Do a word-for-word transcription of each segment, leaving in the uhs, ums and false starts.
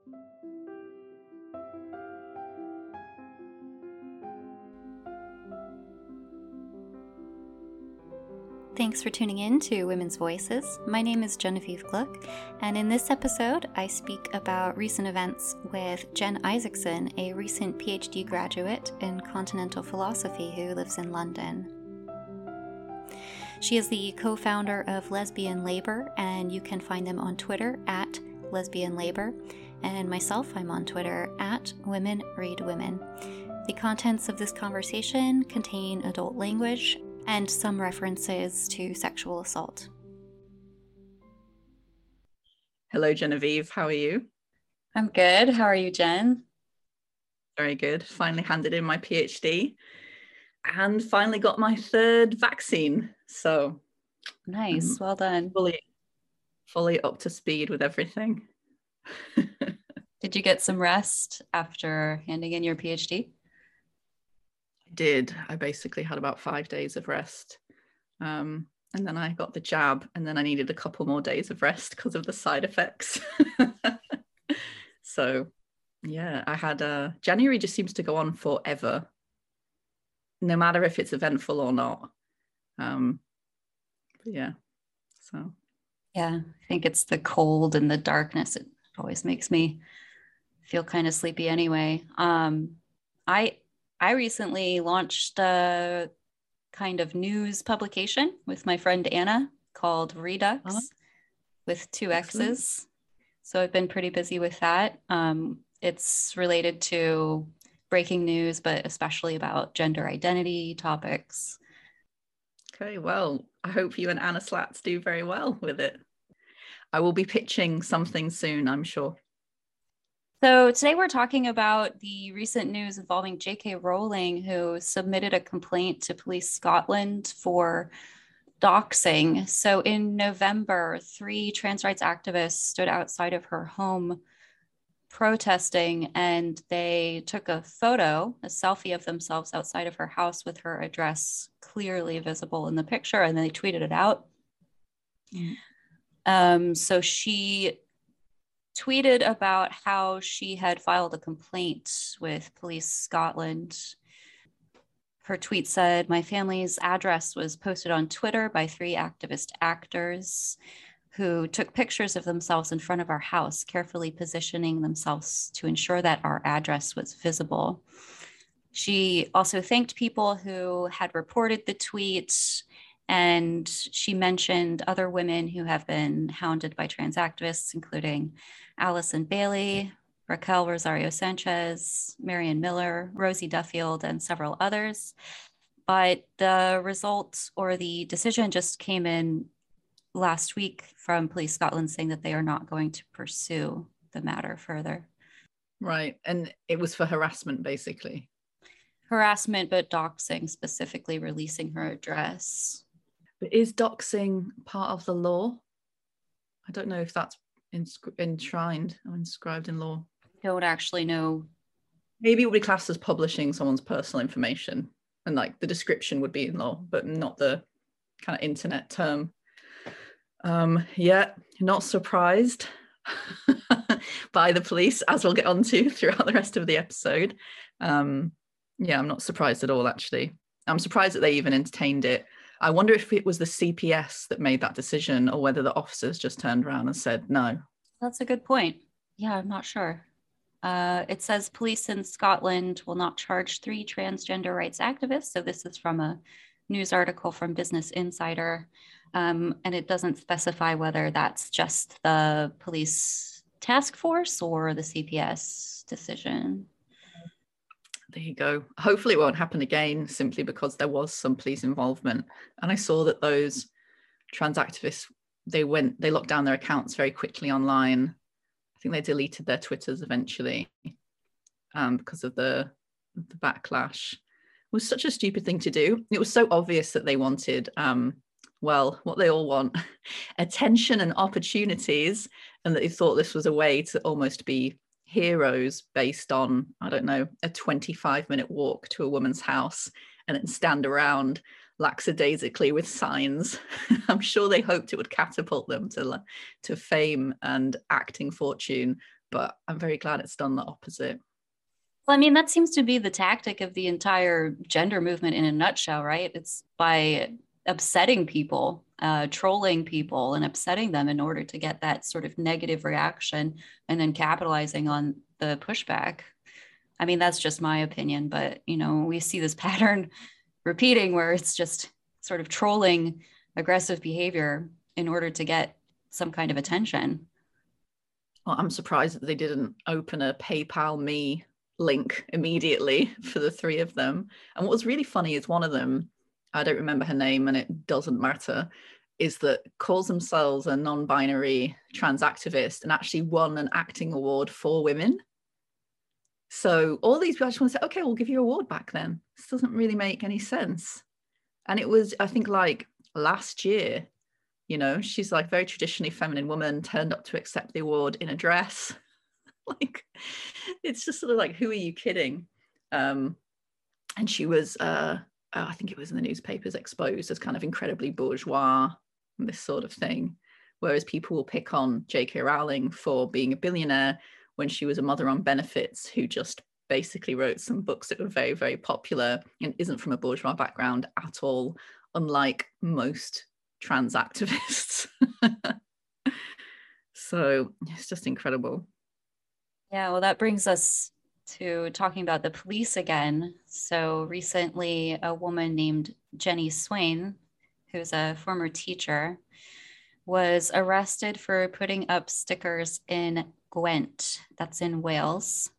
Thanks for tuning in to Women's Voices. My name is Genevieve Gluck, and in this episode, I speak about recent events with Jen Isaacson, a recent PhD graduate in continental philosophy who lives in London. She is the co-founder of Lesbian Labor, and you can find them on Twitter at Lesbian Labor, and myself, I'm on Twitter at Women Read Women. The contents of this conversation contain adult language and some references to sexual assault. Hello, Genevieve. How are you? I'm good. How are you, Jen? Very good. Finally handed in my PhD and finally got my third vaccine. So nice. I'm well done. Fully, fully up to speed with everything. Did you get some rest after handing in your PhD? Did I basically had about five days of rest, um, and then I got the jab, and then I needed a couple more days of rest because of the side effects. So yeah, I had uh, January just seems to go on forever, no matter if it's eventful or not. Um, but yeah, so yeah, I think it's the cold and the darkness. It always makes me feel kind of sleepy anyway. Um, I I recently launched a kind of news publication with my friend Anna called Redux oh, with two excellent. X's. So I've been pretty busy with that. Um, it's related to breaking news, but especially about gender identity topics. Okay, well, I hope you and Anna Slatz do very well with it. I will be pitching something soon, I'm sure. So today we're talking about the recent news involving J K Rowling, who submitted a complaint to Police Scotland for doxing. So in November, three trans rights activists stood outside of her home protesting, and they took a photo, a selfie of themselves outside of her house with her address clearly visible in the picture, and then they tweeted it out. Mm. Um, so she tweeted about how she had filed a complaint with Police Scotland. Her tweet said, "My family's address was posted on Twitter by three activist actors who took pictures of themselves in front of our house, carefully positioning themselves to ensure that our address was visible." She also thanked people who had reported the tweet, and she mentioned other women who have been hounded by trans activists, including Allison Bailey, Raquel Rosario Sanchez, Marion Miller, Rosie Duffield, and several others. But the result or the decision just came in last week from Police Scotland saying that they are not going to pursue the matter further. Right. And it was for harassment, basically. Harassment, but doxing, specifically releasing her address. But is doxing part of the law? I don't know if that's enshrined or inscribed in law. I don't actually know. Maybe it would be classed as publishing someone's personal information, and like the description would be in law, but not the kind of internet term. Um, yeah, not surprised by the police, as we'll get onto throughout the rest of the episode. Um, yeah, I'm not surprised at all, actually. I'm surprised that they even entertained it. I wonder if it was the C P S that made that decision or whether the officers just turned around and said no. That's a good point. Yeah, I'm not sure. Uh, it says police in Scotland will not charge three transgender rights activists. So this is from a news article from Business Insider. Um, and it doesn't specify whether that's just the police task force or the C P S decision. There you go. Hopefully it won't happen again, simply because there was some police involvement. And I saw that those trans activists, they went, they locked down their accounts very quickly online. I think they deleted their Twitters eventually um, because of the, the backlash. It was such a stupid thing to do. It was so obvious that they wanted, um, well, what they all want, attention and opportunities, and that they thought this was a way to almost be heroes based on, I don't know, a twenty-five minute walk to a woman's house and then stand around lackadaisically with signs. I'm sure they hoped it would catapult them to, to fame and acting fortune, but I'm very glad it's done the opposite. Well, I mean, that seems to be the tactic of the entire gender movement in a nutshell, right? It's by upsetting people, uh, trolling people and upsetting them in order to get that sort of negative reaction and then capitalizing on the pushback. I mean, that's just my opinion, but, you know, we see this pattern repeating where it's just sort of trolling aggressive behavior in order to get some kind of attention. Well, I'm surprised that they didn't open a PayPal me link immediately for the three of them. And what was really funny is one of them, I don't remember her name and it doesn't matter, is that calls themselves a non-binary trans activist and actually won an acting award for women. So all these people just want to say, okay, we'll give you an award back then. This doesn't really make any sense. And it was, I think, like last year, you know, she's like very traditionally feminine woman, turned up to accept the award in a dress. Like, it's just sort of like, who are you kidding? Um, and she was, uh, oh, I think it was in the newspapers, exposed as kind of incredibly bourgeois, and this sort of thing. Whereas people will pick on J K Rowling for being a billionaire when she was a mother on benefits who just basically wrote some books that were very, very popular and isn't from a bourgeois background at all, unlike most trans activists. So it's just incredible. Yeah, well, that brings us to talking about the police again. So recently, a woman named Jenny Swain, who's a former teacher, was arrested for putting up stickers in Gwent, that's in Wales.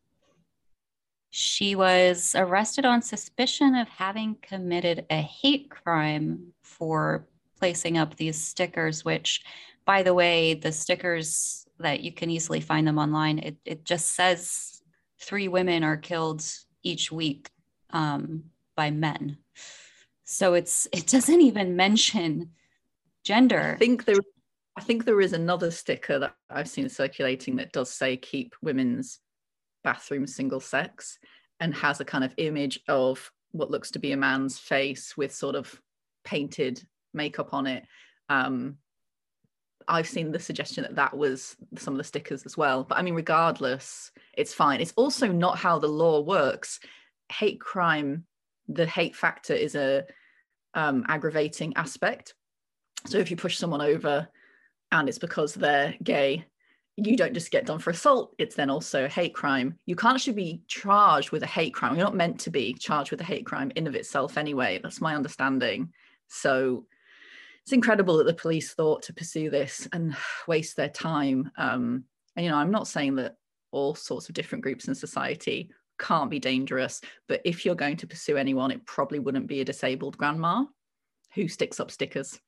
She was arrested on suspicion of having committed a hate crime for placing up these stickers, which, by the way, the stickers that you can easily find them online, it, it just says three women are killed each week um, by men. So it's it doesn't even mention gender. I think there I think there is another sticker that I've seen circulating that does say keep women's bathrooms single sex and has a kind of image of what looks to be a man's face with sort of painted makeup on it. Um, I've seen the suggestion that that was some of the stickers as well. But I mean, regardless, it's fine. It's also not how the law works. Hate crime, the hate factor is a um, aggravating aspect. So if you push someone over and it's because they're gay, you don't just get done for assault, it's then also a hate crime. You can't actually be charged with a hate crime. You're not meant to be charged with a hate crime in of itself anyway. That's my understanding. So it's incredible that the police thought to pursue this and waste their time. Um, and, you know, I'm not saying that all sorts of different groups in society can't be dangerous, but if you're going to pursue anyone, it probably wouldn't be a disabled grandma who sticks up stickers.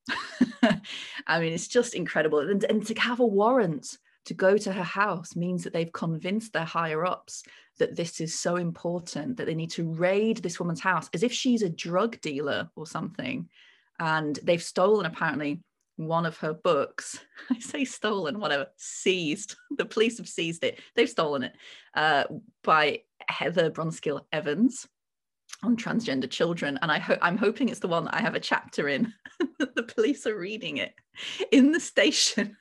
I mean, it's just incredible. And, and to have a warrant to go to her house means that they've convinced their higher ups that this is so important that they need to raid this woman's house as if she's a drug dealer or something. And they've stolen, apparently, one of her books. I say stolen, whatever, seized. The police have seized it. They've stolen it uh, by Heather Brunskill Evans on transgender children. And I ho- I'm hoping it's the one that I have a chapter in. The police are reading it in the station.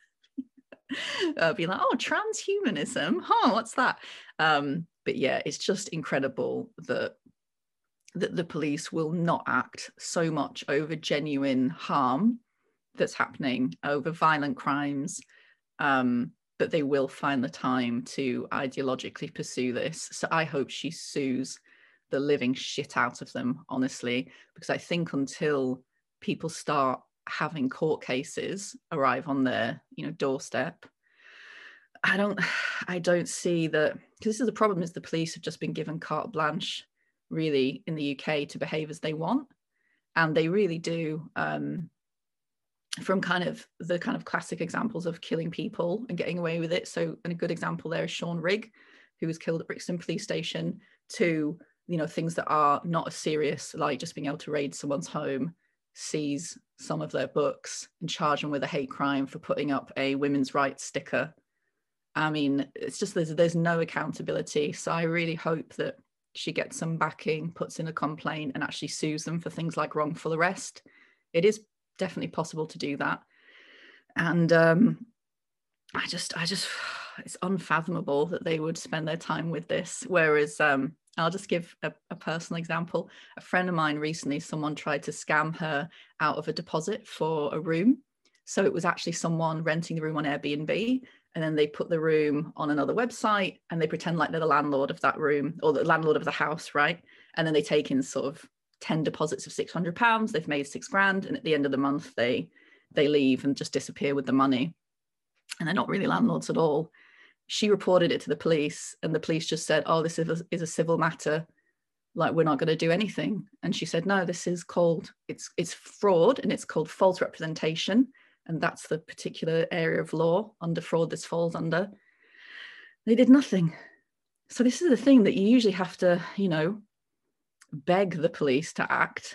uh, being like, oh, transhumanism. Huh, what's that? Um, but yeah, it's just incredible that that the police will not act so much over genuine harm that's happening, over violent crimes, um, but they will find the time to ideologically pursue this. So I hope she sues the living shit out of them, honestly, because I think until people start having court cases arrive on their, you know, doorstep, I don't, I don't see that, because this is the problem, is the police have just been given carte blanche really in the U K to behave as they want, and they really do, um, from kind of the kind of classic examples of killing people and getting away with it. So, and a good example there is Sean Rigg, who was killed at Brixton Police Station, to, you know, things that are not as serious, like just being able to raid someone's home, seize some of their books and charge them with a hate crime for putting up a women's rights sticker. I mean, it's just, there's, there's no accountability. So I really hope that she gets some backing, puts in a complaint and actually sues them for things like wrongful arrest. It is definitely possible to do that. And um, I just, I just, it's unfathomable that they would spend their time with this. Whereas um, I'll just give a, a personal example. A friend of mine recently, someone tried to scam her out of a deposit for a room. So it was actually someone renting the room on Airbnb, and then they put the room on another website and they pretend like they're the landlord of that room, or the landlord of the house, right? And then they take in sort of ten deposits of six hundred pounds. They've made six grand. And at the end of the month, they they leave and just disappear with the money. And they're not really landlords at all. She reported it to the police, and the police just said, oh, this is a, is a civil matter. Like, we're not going to do anything. And she said, no, this is called, it's it's fraud, and it's called false representation. And that's the particular area of law under fraud this falls under. They did nothing. So this is the thing that you usually have to, you know, beg the police to act.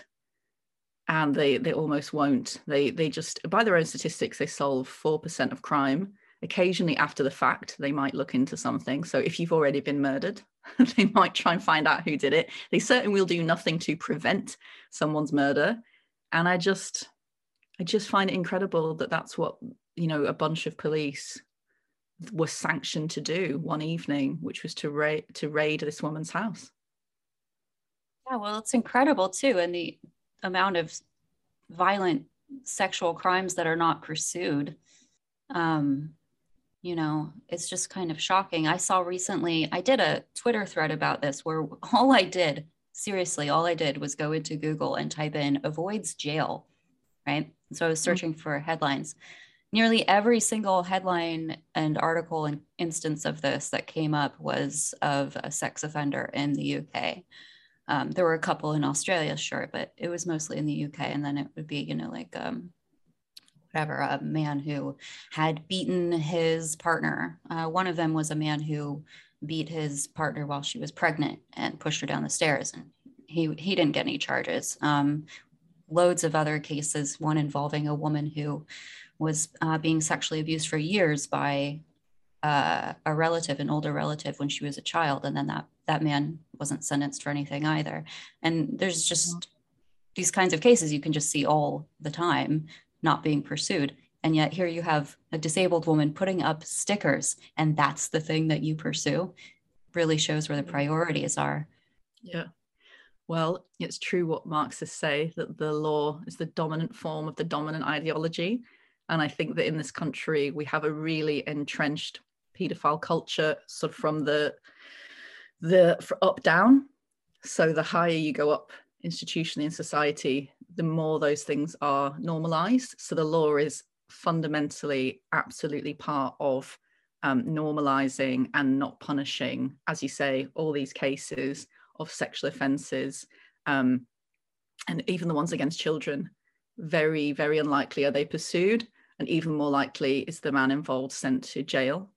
And they they almost won't. They they just, by their own statistics, they solve four percent of crime. Occasionally after the fact, they might look into something. So if you've already been murdered, they might try and find out who did it. They certainly will do nothing to prevent someone's murder. And I just, I just find it incredible that that's what, you know, a bunch of police were sanctioned to do one evening, which was to raid to raid this woman's house. Yeah, well, it's incredible too, and the amount of violent sexual crimes that are not pursued. Um, you know, it's just kind of shocking. I saw recently, I did a Twitter thread about this where all I did, seriously, all I did was go into Google and type in avoids jail, right? So I was searching mm-hmm. for headlines. Nearly every single headline and article and instance of this that came up was of a sex offender in the U K. Um, there were a couple in Australia, sure, but it was mostly in the U K. And then it would be, you know, like um, whatever, a man who had beaten his partner. Uh, one of them was a man who beat his partner while she was pregnant and pushed her down the stairs. And he, he didn't get any charges. Um, loads of other cases, one involving a woman who was uh, being sexually abused for years by uh, a relative, an older relative, when she was a child. And then that, that man wasn't sentenced for anything either. And there's just these kinds of cases you can just see all the time not being pursued. And yet here you have a disabled woman putting up stickers, and that's the thing that you pursue. Really shows where the priorities are. Yeah. Well, it's true what Marxists say, that the law is the dominant form of the dominant ideology. And I think that in this country, we have a really entrenched paedophile culture, sort of from the, the up down. So the higher you go up institutionally in society, the more those things are normalized. So the law is fundamentally absolutely part of um, normalizing and not punishing, as you say, all these cases of sexual offences, um, and even the ones against children. Very, very unlikely are they pursued, and even more likely is the man involved sent to jail.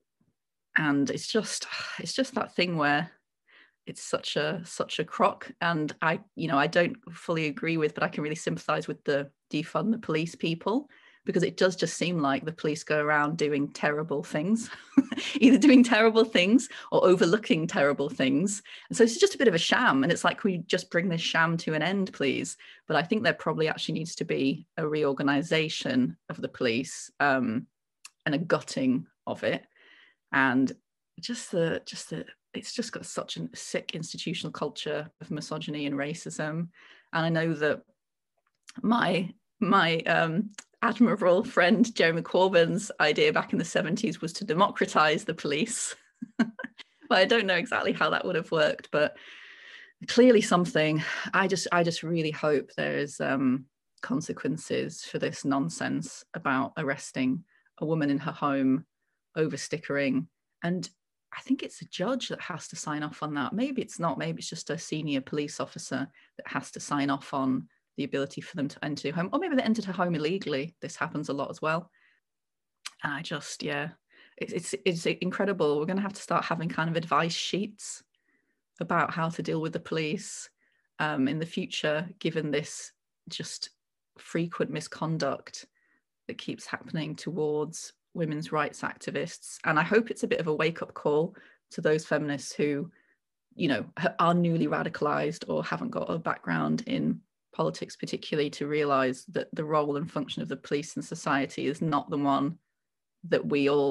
And it's just, it's just that thing where it's such a such a crock. And I, you know, I don't fully agree with, but I can really sympathise with the defund the police people, because it does just seem like the police go around doing terrible things, either doing terrible things or overlooking terrible things. And so it's just a bit of a sham. And it's like, can we just bring this sham to an end, please? But I think there probably actually needs to be a reorganisation of the police, um, and a gutting of it. And just the, just the, it's just got such a sick institutional culture of misogyny and racism. And I know that my, my, um, admirable friend Jeremy Corbyn's idea back in the seventies was to democratize the police. But I don't know exactly how that would have worked, but clearly something. I just I just really hope there is um, consequences for this nonsense about arresting a woman in her home over stickering. And I think it's a judge that has to sign off on that. Maybe it's not, maybe it's just a senior police officer that has to sign off on the ability for them to enter your home, or maybe they entered her home illegally. This happens a lot as well. And I just, yeah, it, it's it's incredible. We're going to have to start having kind of advice sheets about how to deal with the police um, in the future, given this just frequent misconduct that keeps happening towards women's rights activists. And I hope it's a bit of a wake-up call to those feminists who, you know, are newly radicalized or haven't got a background in politics particularly, to realise that the role and function of the police in society is not the one that we all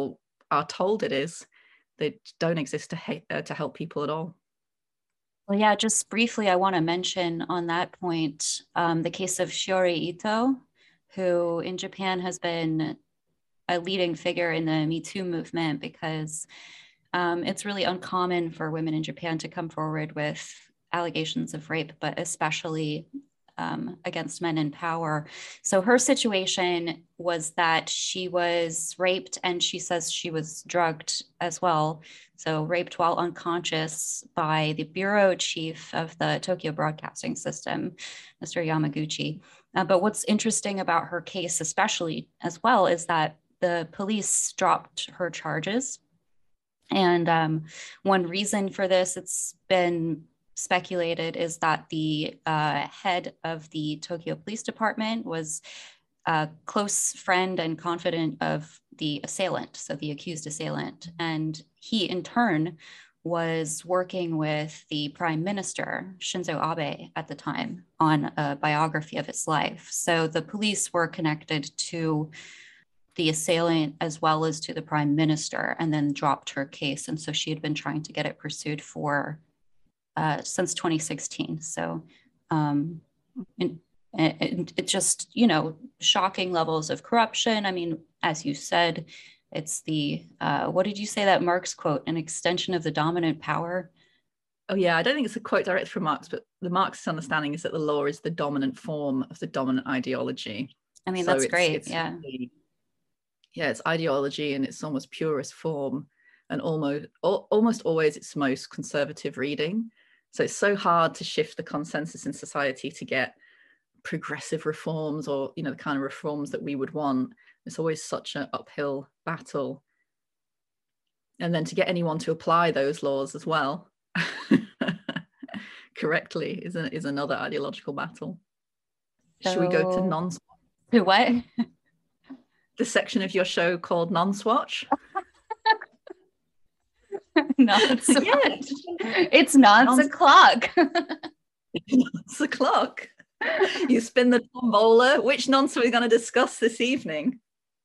are told it is. They don't exist to, ha- uh, to help people at all. Well, yeah, just briefly, I want to mention on that point um, the case of Shiori Ito, who in Japan has been a leading figure in the Me Too movement, because um, it's really uncommon for women in Japan to come forward with allegations of rape, but especially um, against men in power. So her situation was that she was raped, and she says she was drugged as well. So raped while unconscious by the bureau chief of the Tokyo Broadcasting System, Mister Yamaguchi. Uh, but what's interesting about her case, especially as well, is that the police dropped her charges. And um, one reason for this, it's been speculated, is that the uh, head of the Tokyo Police Department was a close friend and confidant of the assailant, so the accused assailant. And he, in turn, was working with the Prime Minister, Shinzo Abe, at the time on a biography of his life. So the police were connected to the assailant as well as to the Prime Minister, and then dropped her case. And so she had been trying to get it pursued for uh, since twenty sixteen. So um, and, and it just, you know, shocking levels of corruption. I mean, as you said, it's the, uh, what did you say that Marx quote, an extension of the dominant power? Oh yeah, I don't think it's a quote direct from Marx, but the Marxist understanding is that the law is the dominant form of the dominant ideology. I mean, so that's it's, great. it's yeah. Really, yeah, it's ideology in its almost purest form, and almost almost always its most conservative reading. So it's so hard to shift the consensus in society to get progressive reforms, or, you know, the kind of reforms that we would want. It's always such an uphill battle. And then to get anyone to apply those laws as well correctly is, a, is another ideological battle. So, should we go to non-swatch? To what? The section of your show called non-swatch? Non-swatch. Yeah. It's nonce o'clock. Nonce o'clock. You spin the tombola. Which nonce are we going to discuss this evening?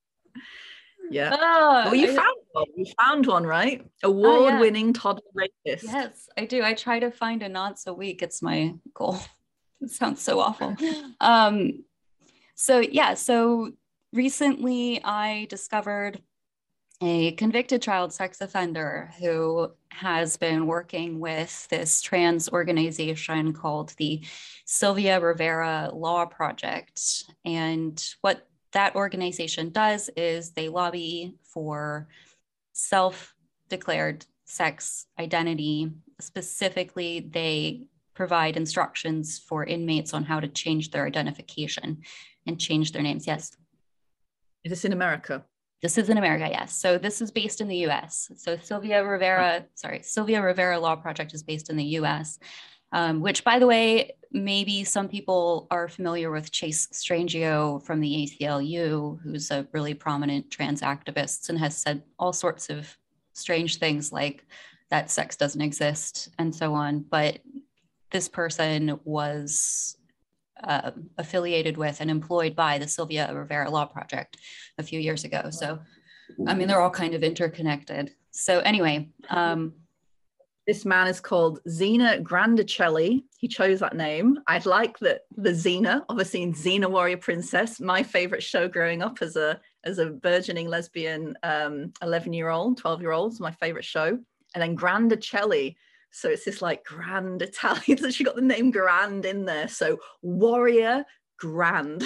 Yeah. Oh, well, you I, found one. You found one, right? Award-winning oh, yeah. toddler rapist. Yes, I do. I try to find a nonce a week. It's my goal. It sounds so awful. um, so yeah, so recently I discovered a convicted child sex offender who has been working with this trans organization called the Sylvia Rivera Law Project. And what that organization does is they lobby for self-declared sex identity. Specifically, they provide instructions for inmates on how to change their identification and change their names. Yes. Is this in America? This is in America, yes. So this is based in the U S. So Sylvia Rivera, sorry, Sylvia Rivera Law Project is based in the U S, um, which, by the way, maybe some people are familiar with Chase Strangio from the A C L U, who's a really prominent trans activist and has said all sorts of strange things like that sex doesn't exist and so on. But this person was Uh, affiliated with and employed by the Sylvia Rivera Law Project a few years ago. So, I mean, they're all kind of interconnected. So anyway. Um, this man is called Xena Grandicelli. He chose that name. I'd like that the Xena, obviously in Xena Warrior Princess, my favorite show growing up as a, as a burgeoning lesbian um, eleven year old, twelve year old, my favorite show. And then Grandicelli. So it's this like grand Italian, so she got the name Grand in there. So warrior grand.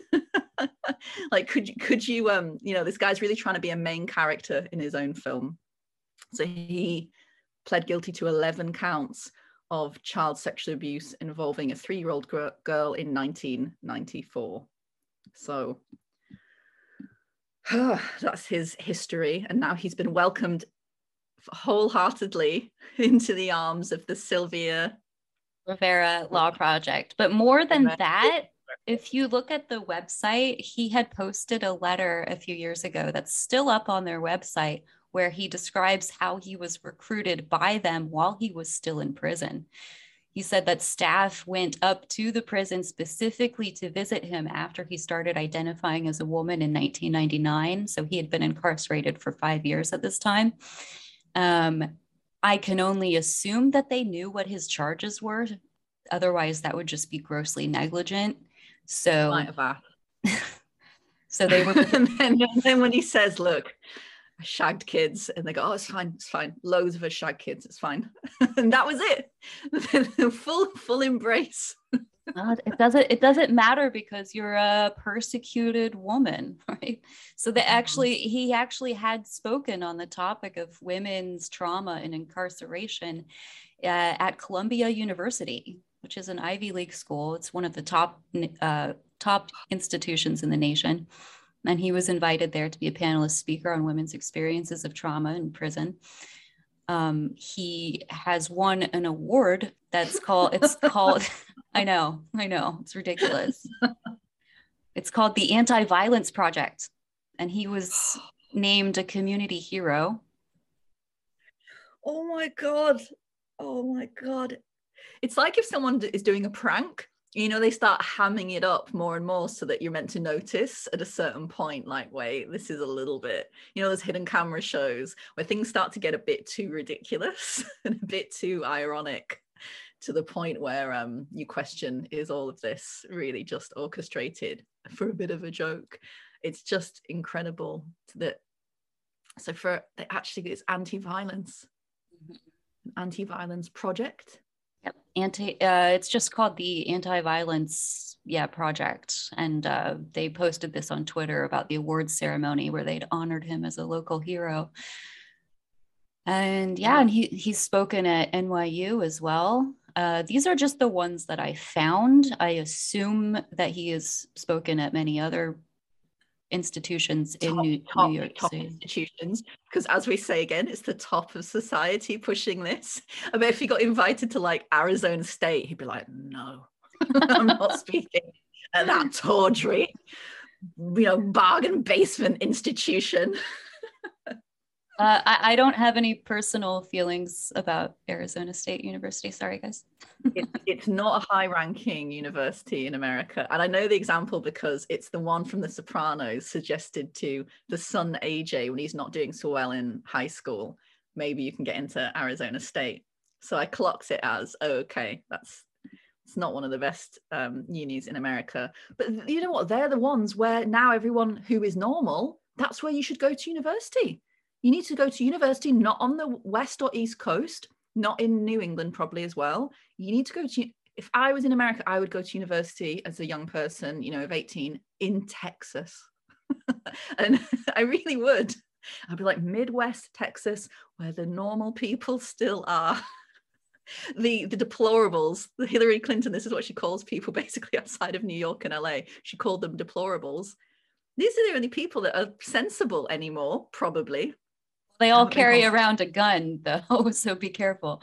Like, could you, could you, um, you know, this guy's really trying to be a main character in his own film. So he pled guilty to eleven counts of child sexual abuse involving a three-year-old girl in nineteen ninety-four. So that's his history. And now he's been welcomed wholeheartedly into the arms of the Sylvia Rivera Law Project. But more than that, if you look at the website, he had posted a letter a few years ago that's still up on their website, where he describes how he was recruited by them while he was still in prison. He said that staff went up to the prison specifically to visit him after he started identifying as a woman in nineteen ninety-nine. So he had been incarcerated for five years at this time. Um, I can only assume that they knew what his charges were. Otherwise, that would just be grossly negligent. So, Might have asked. so they were. and, then, and then when he says, look, I shagged kids, and they go, oh, it's fine, it's fine. Loads of us shagged kids, it's fine. And that was it. full, full embrace. Uh, it doesn't it doesn't matter because you're a persecuted woman, right? So that actually he actually had spoken on the topic of women's trauma and incarceration uh, at Columbia University, which is an Ivy League school. It's one of the top uh, top institutions in the nation, and he was invited there to be a panelist speaker on women's experiences of trauma in prison. Um, he has won an award that's called, it's called, I know, I know, it's ridiculous. It's called the Anti-Violence Project. And he was named a community hero. Oh my God. Oh my God. It's like if someone is doing a prank, you know, they start hamming it up more and more so that you're meant to notice at a certain point, like, wait, this is a little bit, you know, those hidden camera shows where things start to get a bit too ridiculous and a bit too ironic, to the point where um, you question, is all of this really just orchestrated for a bit of a joke? It's just incredible that, so for, actually it's anti-violence, an anti-violence project. Yep. Anti, uh, it's just called the Anti-Violence, yeah, Project. And uh, they posted this on Twitter about the awards ceremony where they'd honored him as a local hero. And yeah, and he he's spoken at N Y U as well. Uh, these are just the ones that I found. I assume that he has spoken at many other institutions in top, New, top, New York top City. Institutions, because as we say again, it's the top of society pushing this. I bet if he got invited to like Arizona State, he'd be like, no, I'm not speaking at that tawdry, you know, bargain basement institution. Uh, I, I don't have any personal feelings about Arizona State University. Sorry, guys. it, it's not a high-ranking university in America. And I know the example because it's the one from The Sopranos suggested to the son A J when he's not doing so well in high school. Maybe you can get into Arizona State. So I clocked it as, oh, okay, that's it's not one of the best um, unis in America. But you know what? They're the ones where now everyone who is normal, that's where you should go to university. You need to go to university, not on the West or East Coast, not in New England probably as well. You need to go to, if I was in America, I would go to university as a young person, you know, of eighteen in Texas. And I really would. I'd be like Midwest Texas, where the normal people still are. the the deplorables, the Hillary Clinton, this is what she calls people basically outside of New York and L A. She called them deplorables. These are the only people that are sensible anymore, probably. They all carry around a gun, though, so be careful.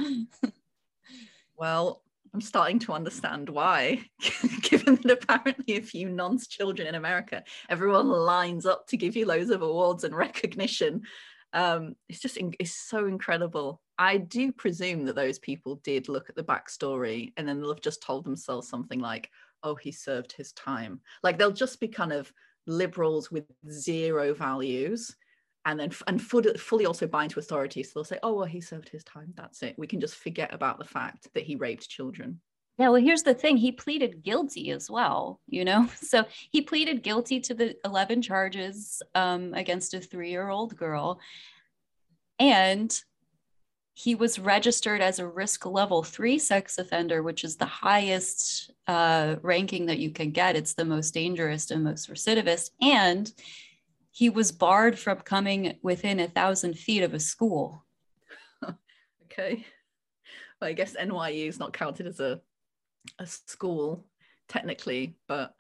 Well, I'm starting to understand why, given that apparently a few nonce children in America, everyone lines up to give you loads of awards and recognition. Um, it's just, it's so incredible. I do presume that those people did look at the backstory and then they'll have just told themselves something like, oh, he served his time. Like they'll just be kind of liberals with zero values. And then and fully also bind to authority. So they'll say, oh, well, he served his time. That's it. We can just forget about the fact that he raped children. Yeah, well, here's the thing. He pleaded guilty as well, you know? So he pleaded guilty to the eleven charges um, against a three-year-old girl. And he was registered as a risk level three sex offender, which is the highest uh, ranking that you can get. It's the most dangerous and most recidivist. And he was barred from coming within a thousand feet of a school. Okay. Well, I guess N Y U is not counted as a, a school technically, but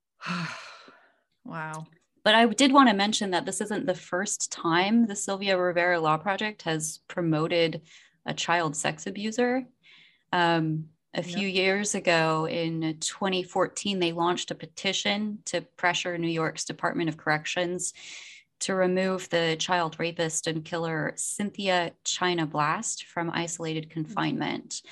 wow. But I did want to mention that this isn't the first time the Sylvia Rivera Law Project has promoted a child sex abuser. Um, A few yep. years ago in twenty fourteen, they launched a petition to pressure New York's Department of Corrections to remove the child rapist and killer Cynthia China Blast from isolated confinement.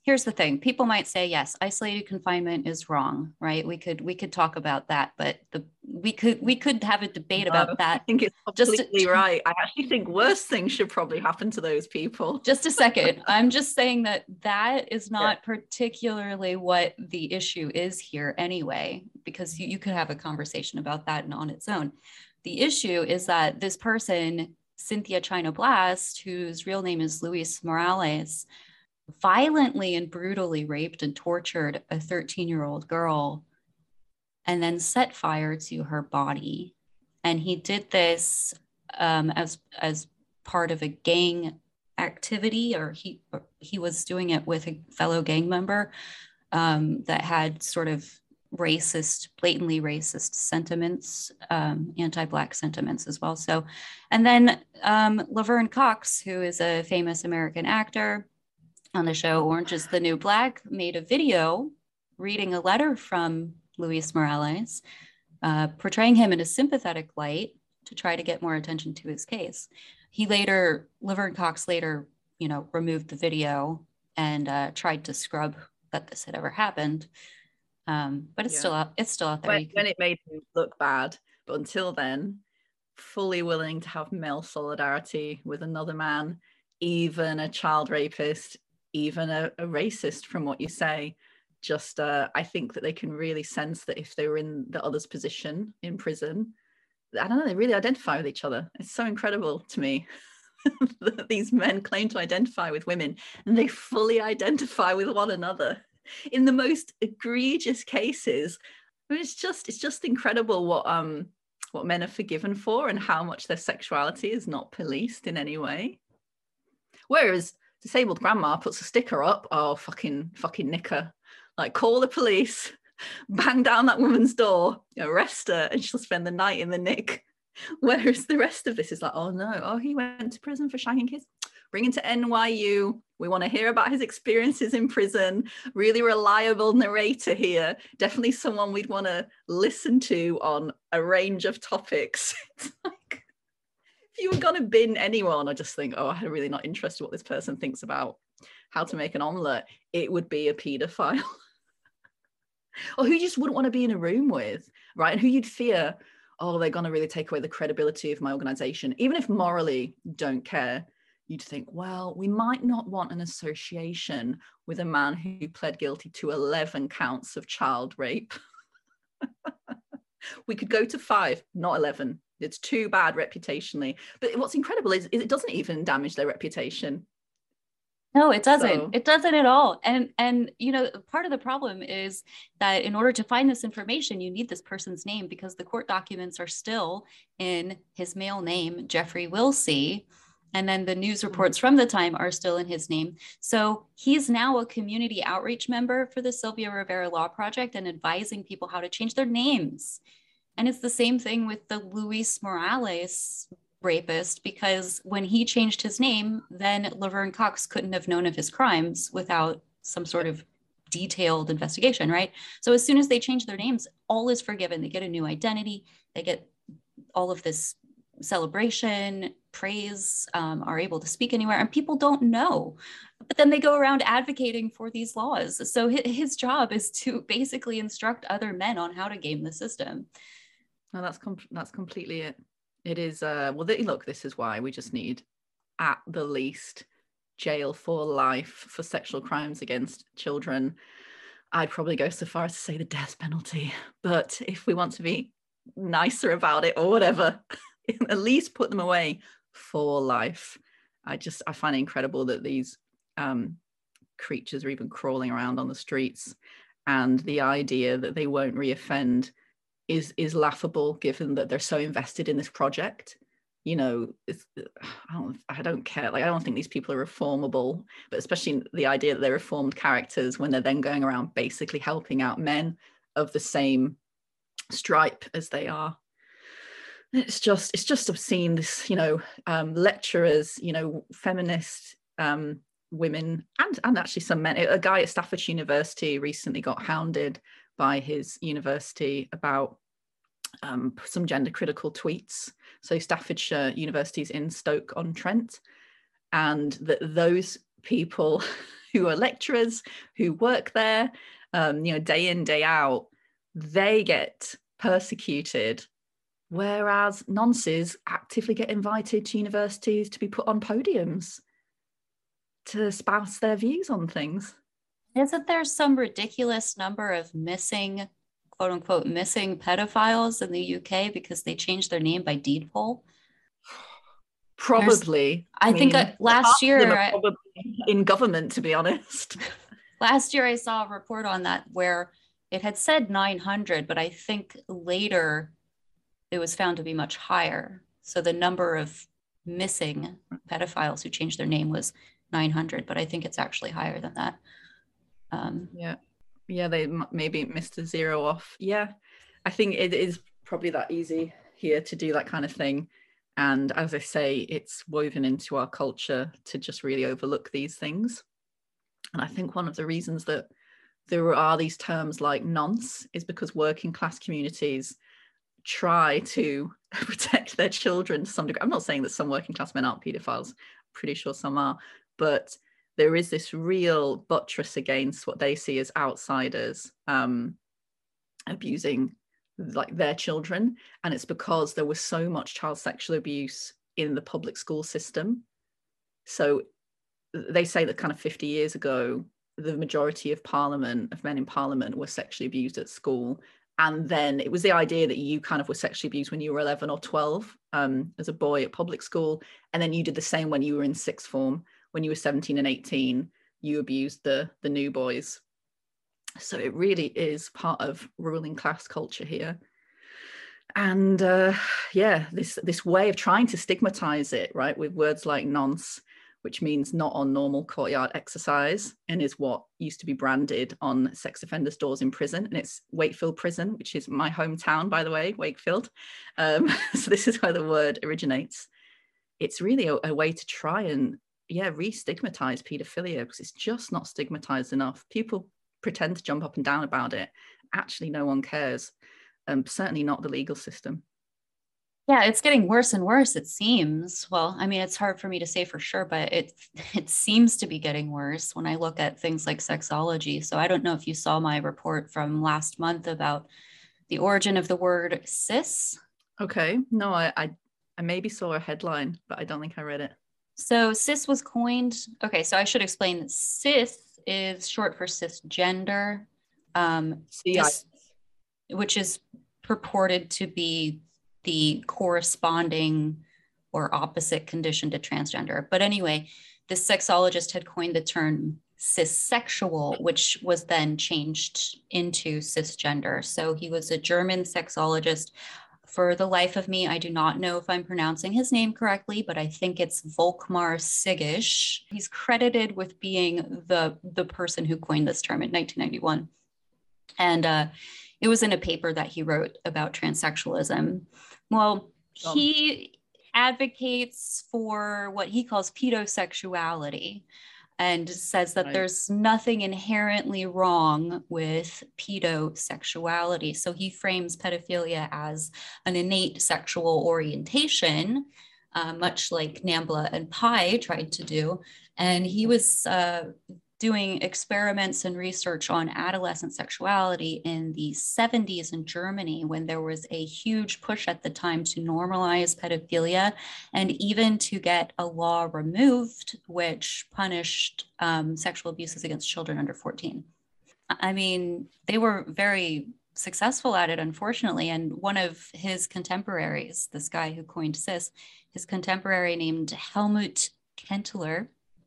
here's the thing. People might say, yes, isolated confinement is wrong, right? We could we could talk about that, but the we could we could have a debate No, about that. I think it's completely just to, right. I actually think worse things should probably happen to those people. Just a second. I'm just saying that that is not yeah. particularly what the issue is here anyway, because you, you could have a conversation about that and on its own. The issue is that this person, Cynthia China Blast, whose real name is Luis Morales, violently and brutally raped and tortured a thirteen-year-old girl and then set fire to her body. And he did this um, as, as part of a gang activity, or he, or he was doing it with a fellow gang member um, that had sort of racist, blatantly racist sentiments, um, anti-Black sentiments as well. So, and then um, Laverne Cox, who is a famous American actor on the show Orange is the New Black, made a video reading a letter from Luis Morales, uh, portraying him in a sympathetic light to try to get more attention to his case. He later, Laverne Cox later, you know, removed the video and uh, tried to scrub that this had ever happened. Um, but it's yeah. still out. It's still out there. When, when it made him look bad, but until then, fully willing to have male solidarity with another man, even a child rapist, even a, a racist, from what you say. Just, uh, I think that they can really sense that if they were in the other's position in prison, I don't know, they really identify with each other. It's so incredible to me that these men claim to identify with women and they fully identify with one another in the most egregious cases. I mean, it's just, it's just incredible what um what men are forgiven for and how much their sexuality is not policed in any way. Whereas disabled grandma puts a sticker up, oh, fucking, fucking nicker. Like, call the police, bang down that woman's door, arrest her, and she'll spend the night in the nick. Whereas the rest of this is like, oh no, oh, he went to prison for shagging kids. Bring him to N Y U. We want to hear about his experiences in prison. Really reliable narrator here. Definitely someone we'd want to listen to on a range of topics. It's like, if you were going to bin anyone, I just think, oh, I'm really not interested in what this person thinks about how to make an omelette, it would be a paedophile. Or who you just wouldn't want to be in a room with, right? And who you'd fear, oh, they're going to really take away the credibility of my organization. Even if morally don't care, you'd think, well, we might not want an association with a man who pled guilty to eleven counts of child rape. We could go to five, not eleven. It's too bad reputationally. But what's incredible is, is it doesn't even damage their reputation. No, it doesn't. So, it doesn't at all. And, and, you know, part of the problem is that in order to find this information, you need this person's name because the court documents are still in his male name, Jeffrey Wilsey. And then the news reports from the time are still in his name. So he's now a community outreach member for the Sylvia Rivera Law Project and advising people how to change their names. And it's the same thing with the Luis Morales rapist, because when he changed his name, then Laverne Cox couldn't have known of his crimes without some sort of detailed investigation, right? So as soon as they change their names, all is forgiven. They get a new identity, they get all of this celebration, praise, um, are able to speak anywhere, and people don't know. But then they go around advocating for these laws. So his, his job is to basically instruct other men on how to game the system. No, that's com- that's completely it. It is, uh, well, th- look, this is why we just need, at the least, jail for life for sexual crimes against children. I'd probably go so far as to say the death penalty. But if we want to be nicer about it or whatever, at least put them away for life. I just, I find it incredible that these um, creatures are even crawling around on the streets. And the idea that they won't reoffend is is laughable, given that they're so invested in this project. You know, it's, I don't I don't care. Like, I don't think these people are reformable, but especially the idea that they're reformed characters when they're then going around basically helping out men of the same stripe as they are. It's just it's just obscene. This, you know, um, lecturers, you know, feminist um, women, and and actually some men. A guy at Staffordshire University recently got hounded by his university about um, some gender critical tweets. So Staffordshire University is in Stoke-on-Trent, and that those people who are lecturers, who work there, um, you know, day in, day out, they get persecuted, whereas nonces actively get invited to universities to be put on podiums to espouse their views on things. Isn't there some ridiculous number of missing, quote unquote, missing pedophiles in the U K because they changed their name by deed poll? Probably. There's, I, I mean, think uh, last year, I, probably in government, to be honest. Last year I saw a report on that where it had said nine hundred, but I think later it was found to be much higher. So the number of missing pedophiles who changed their name was nine hundred, but I think it's actually higher than that. Um, yeah. Yeah, they maybe missed a zero off. Yeah, I think it is probably that easy here to do that kind of thing. And as I say, it's woven into our culture to just really overlook these things. And I think one of the reasons that there are these terms like nonce is because working class communities try to protect their children to some degree. I'm not saying that some working class men aren't paedophiles. I'm pretty sure some are. But there is this real buttress against what they see as outsiders um, abusing like their children. And it's because there was so much child sexual abuse in the public school system. So they say that kind of fifty years ago, the majority of parliament, of men in parliament, were sexually abused at school. And then it was the idea that you kind of were sexually abused when you were eleven or twelve um, as a boy at public school. And then you did the same when you were in sixth form. When you were seventeen and eighteen, you abused the, the new boys. So it really is part of ruling class culture here. And uh, yeah, this, this way of trying to stigmatize it, right, with words like nonce, which means not on normal courtyard exercise, and is what used to be branded on sex offenders' doors in prison. And it's Wakefield Prison, which is my hometown, by the way, Wakefield. Um, so this is where the word originates. It's really a, a way to try and, yeah, re-stigmatize paedophilia, because it's just not stigmatized enough. People pretend to jump up and down about it. Actually, no one cares. Um, certainly not the legal system. Yeah, it's getting worse and worse, it seems. Well, I mean, it's hard for me to say for sure, but it it seems to be getting worse when I look at things like sexology. So I don't know if you saw my report from last month about the origin of the word cis. Okay. No, I I, I maybe saw a headline, but I don't think I read it. So cis was coined. Okay, so I should explain that cis is short for cisgender, um, this, which is purported to be the corresponding or opposite condition to transgender. But anyway, this sexologist had coined the term cissexual, which was then changed into cisgender. So he was a German sexologist. For the life of me, I do not know if I'm pronouncing his name correctly, but I think it's Volkmar Sigisch. He's credited with being the, the person who coined this term in nineteen ninety-one. And uh, it was in a paper that he wrote about transsexualism. Well, he advocates for what he calls pedosexuality and says that right. There's nothing inherently wrong with pedosexuality. So he frames pedophilia as an innate sexual orientation, uh, much like Nambla and Pai tried to do. And he was uh, doing experiments and research on adolescent sexuality in the seventies in Germany, when there was a huge push at the time to normalize pedophilia and even to get a law removed which punished um, sexual abuses against children under fourteen. I mean, they were very successful at it, unfortunately. And one of his contemporaries, this guy who coined cis, his contemporary named Helmut Kentler,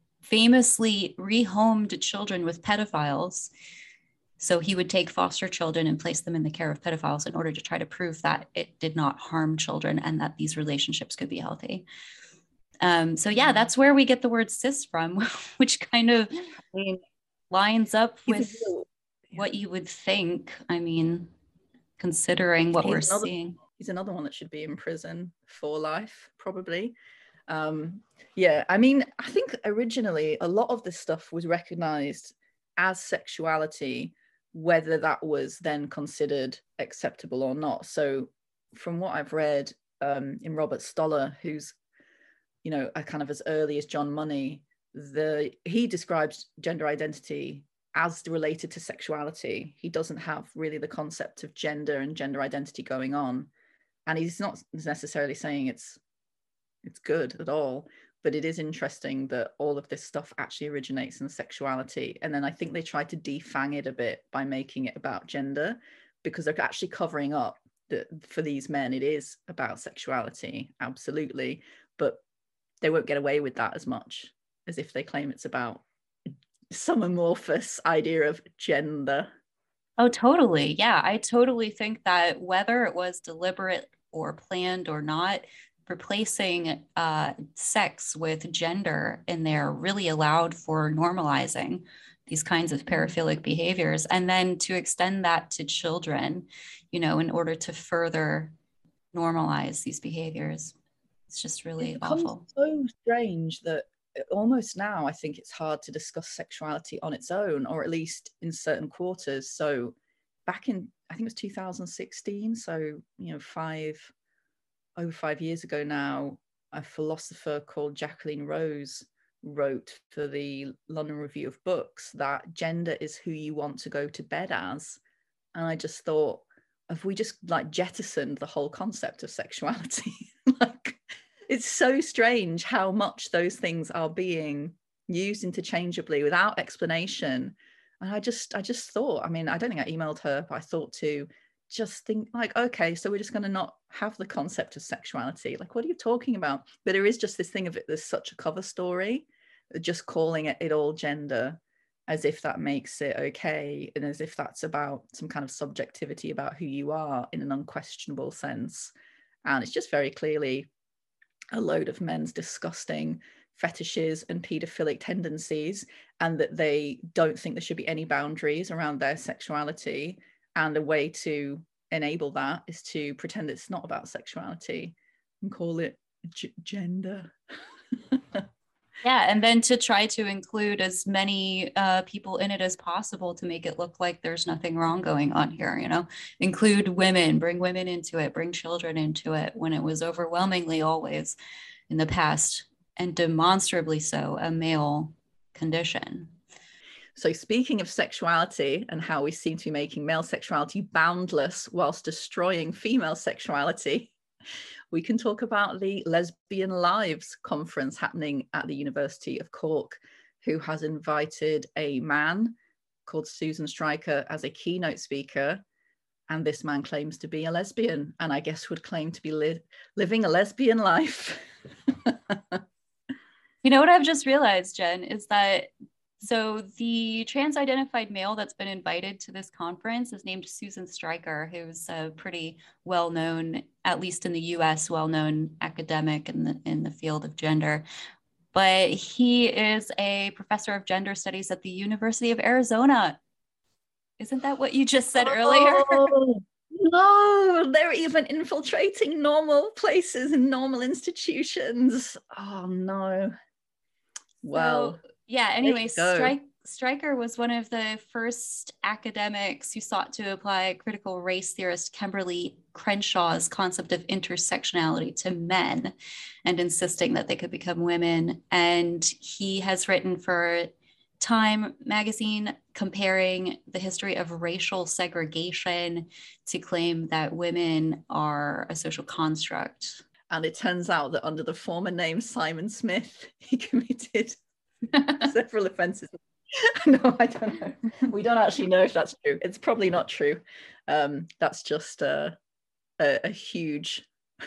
famously rehomed children with pedophiles. So he would take foster children and place them in the care of pedophiles in order to try to prove that it did not harm children and that these relationships could be healthy. Um, so yeah, that's where we get the word cis from, which kind of I mean, lines up with yeah. what you would think. I mean, considering what he's we're another, seeing. He's another one that should be in prison for life, probably. Um, yeah, I mean, I think originally a lot of this stuff was recognized as sexuality, whether that was then considered acceptable or not. So from what I've read um, in Robert Stoller, who's, you know, a kind of as early as John Money, the he describes gender identity as related to sexuality. He doesn't have really the concept of gender and gender identity going on, and he's not necessarily saying it's it's good at all, but it is interesting that all of this stuff actually originates in sexuality. And then I think they try to defang it a bit by making it about gender, because they're actually covering up that for these men it is about sexuality, absolutely, but they won't get away with that as much as if they claim it's about some amorphous idea of gender. Oh, totally. Yeah, I totally think that whether it was deliberate or planned or not, replacing uh, sex with gender in there really allowed for normalizing these kinds of paraphilic behaviors. And then to extend that to children, you know, in order to further normalize these behaviors. It's just really it awful. So strange that almost now I think it's hard to discuss sexuality on its own, or at least in certain quarters. So back in, I think it was two thousand sixteen, so you know, five over five years ago now, a philosopher called Jacqueline Rose wrote for the London Review of Books that gender is who you want to go to bed as. And I just thought, have we just like jettisoned the whole concept of sexuality? Like, it's so strange how much those things are being used interchangeably without explanation. And I just, I just thought, I mean, I don't think I emailed her, but I thought to just think like, okay, so we're just going to not have the concept of sexuality. Like, what are you talking about? But there is just this thing of it, there's such a cover story, just calling it, it all gender, as if that makes it okay, and as if that's about some kind of subjectivity about who you are in an unquestionable sense. And it's just very clearly a load of men's disgusting fetishes and paedophilic tendencies, and that they don't think there should be any boundaries around their sexuality. And a way to enable that is to pretend it's not about sexuality and call it g- gender. Yeah, and then to try to include as many uh, people in it as possible to make it look like there's nothing wrong going on here, you know, include women, bring women into it, bring children into it, when it was overwhelmingly always in the past, and demonstrably so, a male condition. So speaking of sexuality and how we seem to be making male sexuality boundless whilst destroying female sexuality, we can talk about the Lesbian Lives conference happening at the University of Cork, who has invited a man called Susan Stryker as a keynote speaker. And this man claims to be a lesbian, and I guess would claim to be li- living a lesbian life. You know what I've just realized, Jen, is that so the trans-identified male that's been invited to this conference is named Susan Stryker, who's a pretty well-known, at least in the U S, well-known academic in the in the field of gender. But he is a professor of gender studies at the University of Arizona. Isn't that what you just said oh, earlier? No, they're even infiltrating normal places and normal institutions. Oh no. Well. So, yeah, anyway, Stryk, Stryker was one of the first academics who sought to apply critical race theorist Kimberly Crenshaw's concept of intersectionality to men and insisting that they could become women. And he has written for Time magazine comparing the history of racial segregation to claim that women are a social construct. And it turns out that under the former name Simon Smith, he committed several offences. No, I don't know. We don't actually know if that's true. It's probably not true. Um, that's just a, a, a huge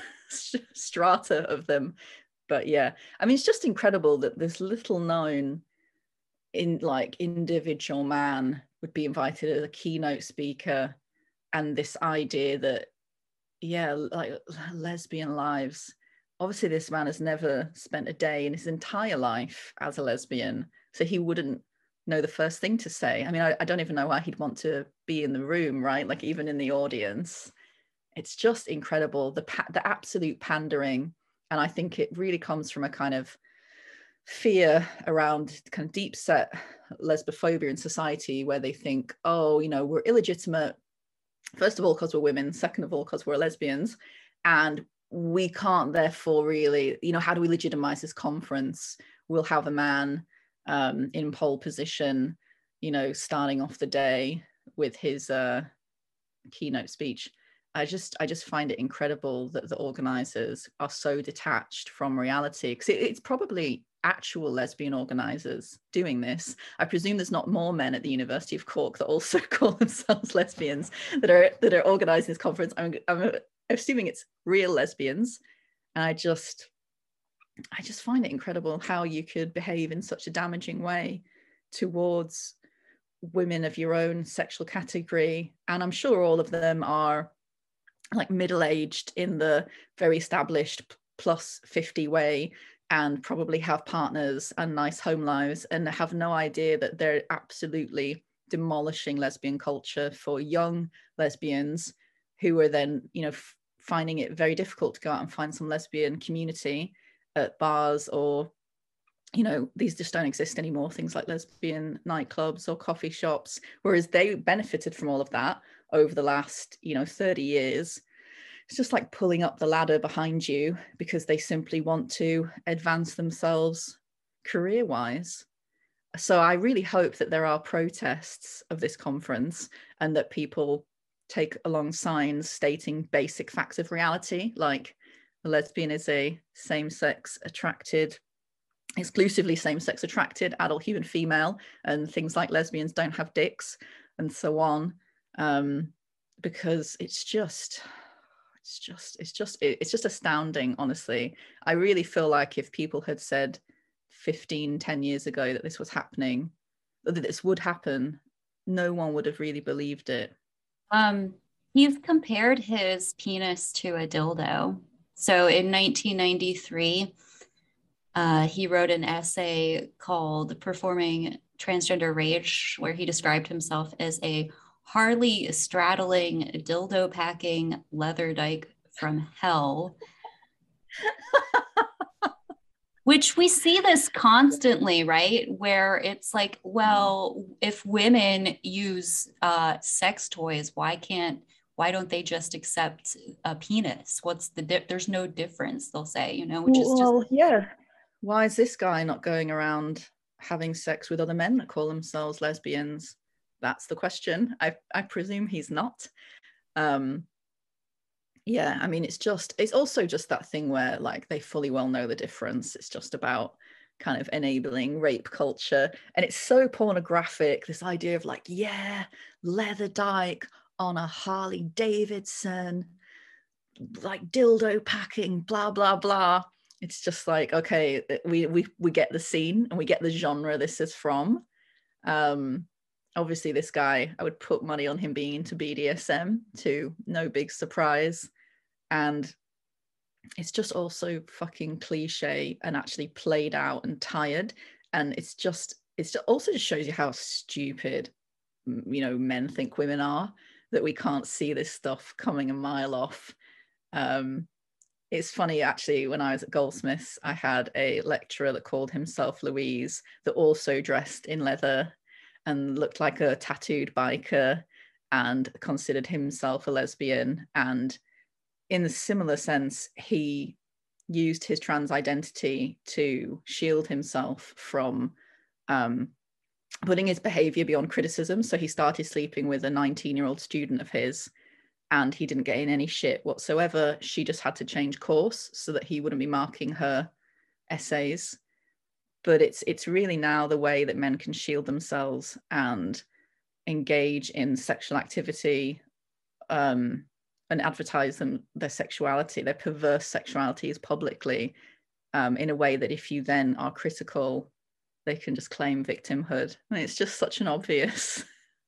strata of them. But yeah, I mean, it's just incredible that this little known in like individual man would be invited as a keynote speaker, and this idea that, yeah, like lesbian lives. Obviously, this man has never spent a day in his entire life as a lesbian, so he wouldn't know the first thing to say. I mean, I, I don't even know why he'd want to be in the room, right? Like even in the audience. It's just incredible, the pa- the absolute pandering. And I think it really comes from a kind of fear around kind of deep set lesbophobia in society, where they think, oh, you know, we're illegitimate, first of all because we're women, second of all because we're lesbians, and we can't therefore really, you know, how do we legitimize this conference? We'll have a man um, in pole position, you know, starting off the day with his uh, keynote speech. I just I just find it incredible that the organizers are so detached from reality, because it, it's probably actual lesbian organizers doing this. I presume there's not more men at the University of Cork that also call themselves lesbians that are that are organizing this conference. I'm, I'm assuming it's real lesbians, and I just I just find it incredible how you could behave in such a damaging way towards women of your own sexual category. And I'm sure all of them are like middle-aged in the very established plus fifty way, and probably have partners and nice home lives, and have no idea that they're absolutely demolishing lesbian culture for young lesbians who are then, you know, f- finding it very difficult to go out and find some lesbian community at bars, or, you know, these just don't exist anymore, things like lesbian nightclubs or coffee shops, whereas they benefited from all of that over the last, you know, thirty years. It's just like pulling up the ladder behind you because they simply want to advance themselves career-wise. So I really hope that there are protests of this conference, and that people take along signs stating basic facts of reality, like a lesbian is a same-sex attracted, exclusively same-sex attracted adult human female, and things like lesbians don't have dicks, and so on. Um, because it's just... It's just, it's just, it's just astounding, honestly. I really feel like if people had said fifteen, ten years ago that this was happening, that this would happen, no one would have really believed it. Um, he's compared his penis to a dildo. So in nineteen ninety-three, uh, he wrote an essay called Performing Transgender Rage, where he described himself as a Harley straddling, dildo packing leather dyke from hell. Which we see this constantly, right? Where it's like, well, if women use uh, sex toys, why can't, why don't they just accept a penis? What's the, di- there's no difference, they'll say, you know, which is just. Well, yeah. Why is this guy not going around having sex with other men that call themselves lesbians? That's the question. I, I presume he's not. Um, yeah, I mean, it's just, it's also just that thing where like they fully well know the difference. It's just about kind of enabling rape culture. And it's so pornographic, this idea of like, yeah, leather dyke on a Harley Davidson, like dildo packing, blah, blah, blah. It's just like, okay, we, we, we get the scene and we get the genre this is from. Um, obviously this guy, I would put money on him being into B D S M too, no big surprise. And it's just also fucking cliche and actually played out and tired. And it's just, it's also just shows you how stupid, you know, men think women are, that we can't see this stuff coming a mile off. Um, it's funny, actually, when I was at Goldsmiths, I had a lecturer that called himself Louise, that also dressed in leather and looked like a tattooed biker and considered himself a lesbian. And in a similar sense, he used his trans identity to shield himself from um, putting his behavior beyond criticism. So he started sleeping with a nineteen-year-old student of his, and he didn't get in any shit whatsoever. She just had to change course so that he wouldn't be marking her essays. But it's it's really now the way that men can shield themselves and engage in sexual activity um, and advertise them, their sexuality, their perverse sexualities publicly, um, in a way that if you then are critical, they can just claim victimhood. I mean, it's just such an obvious...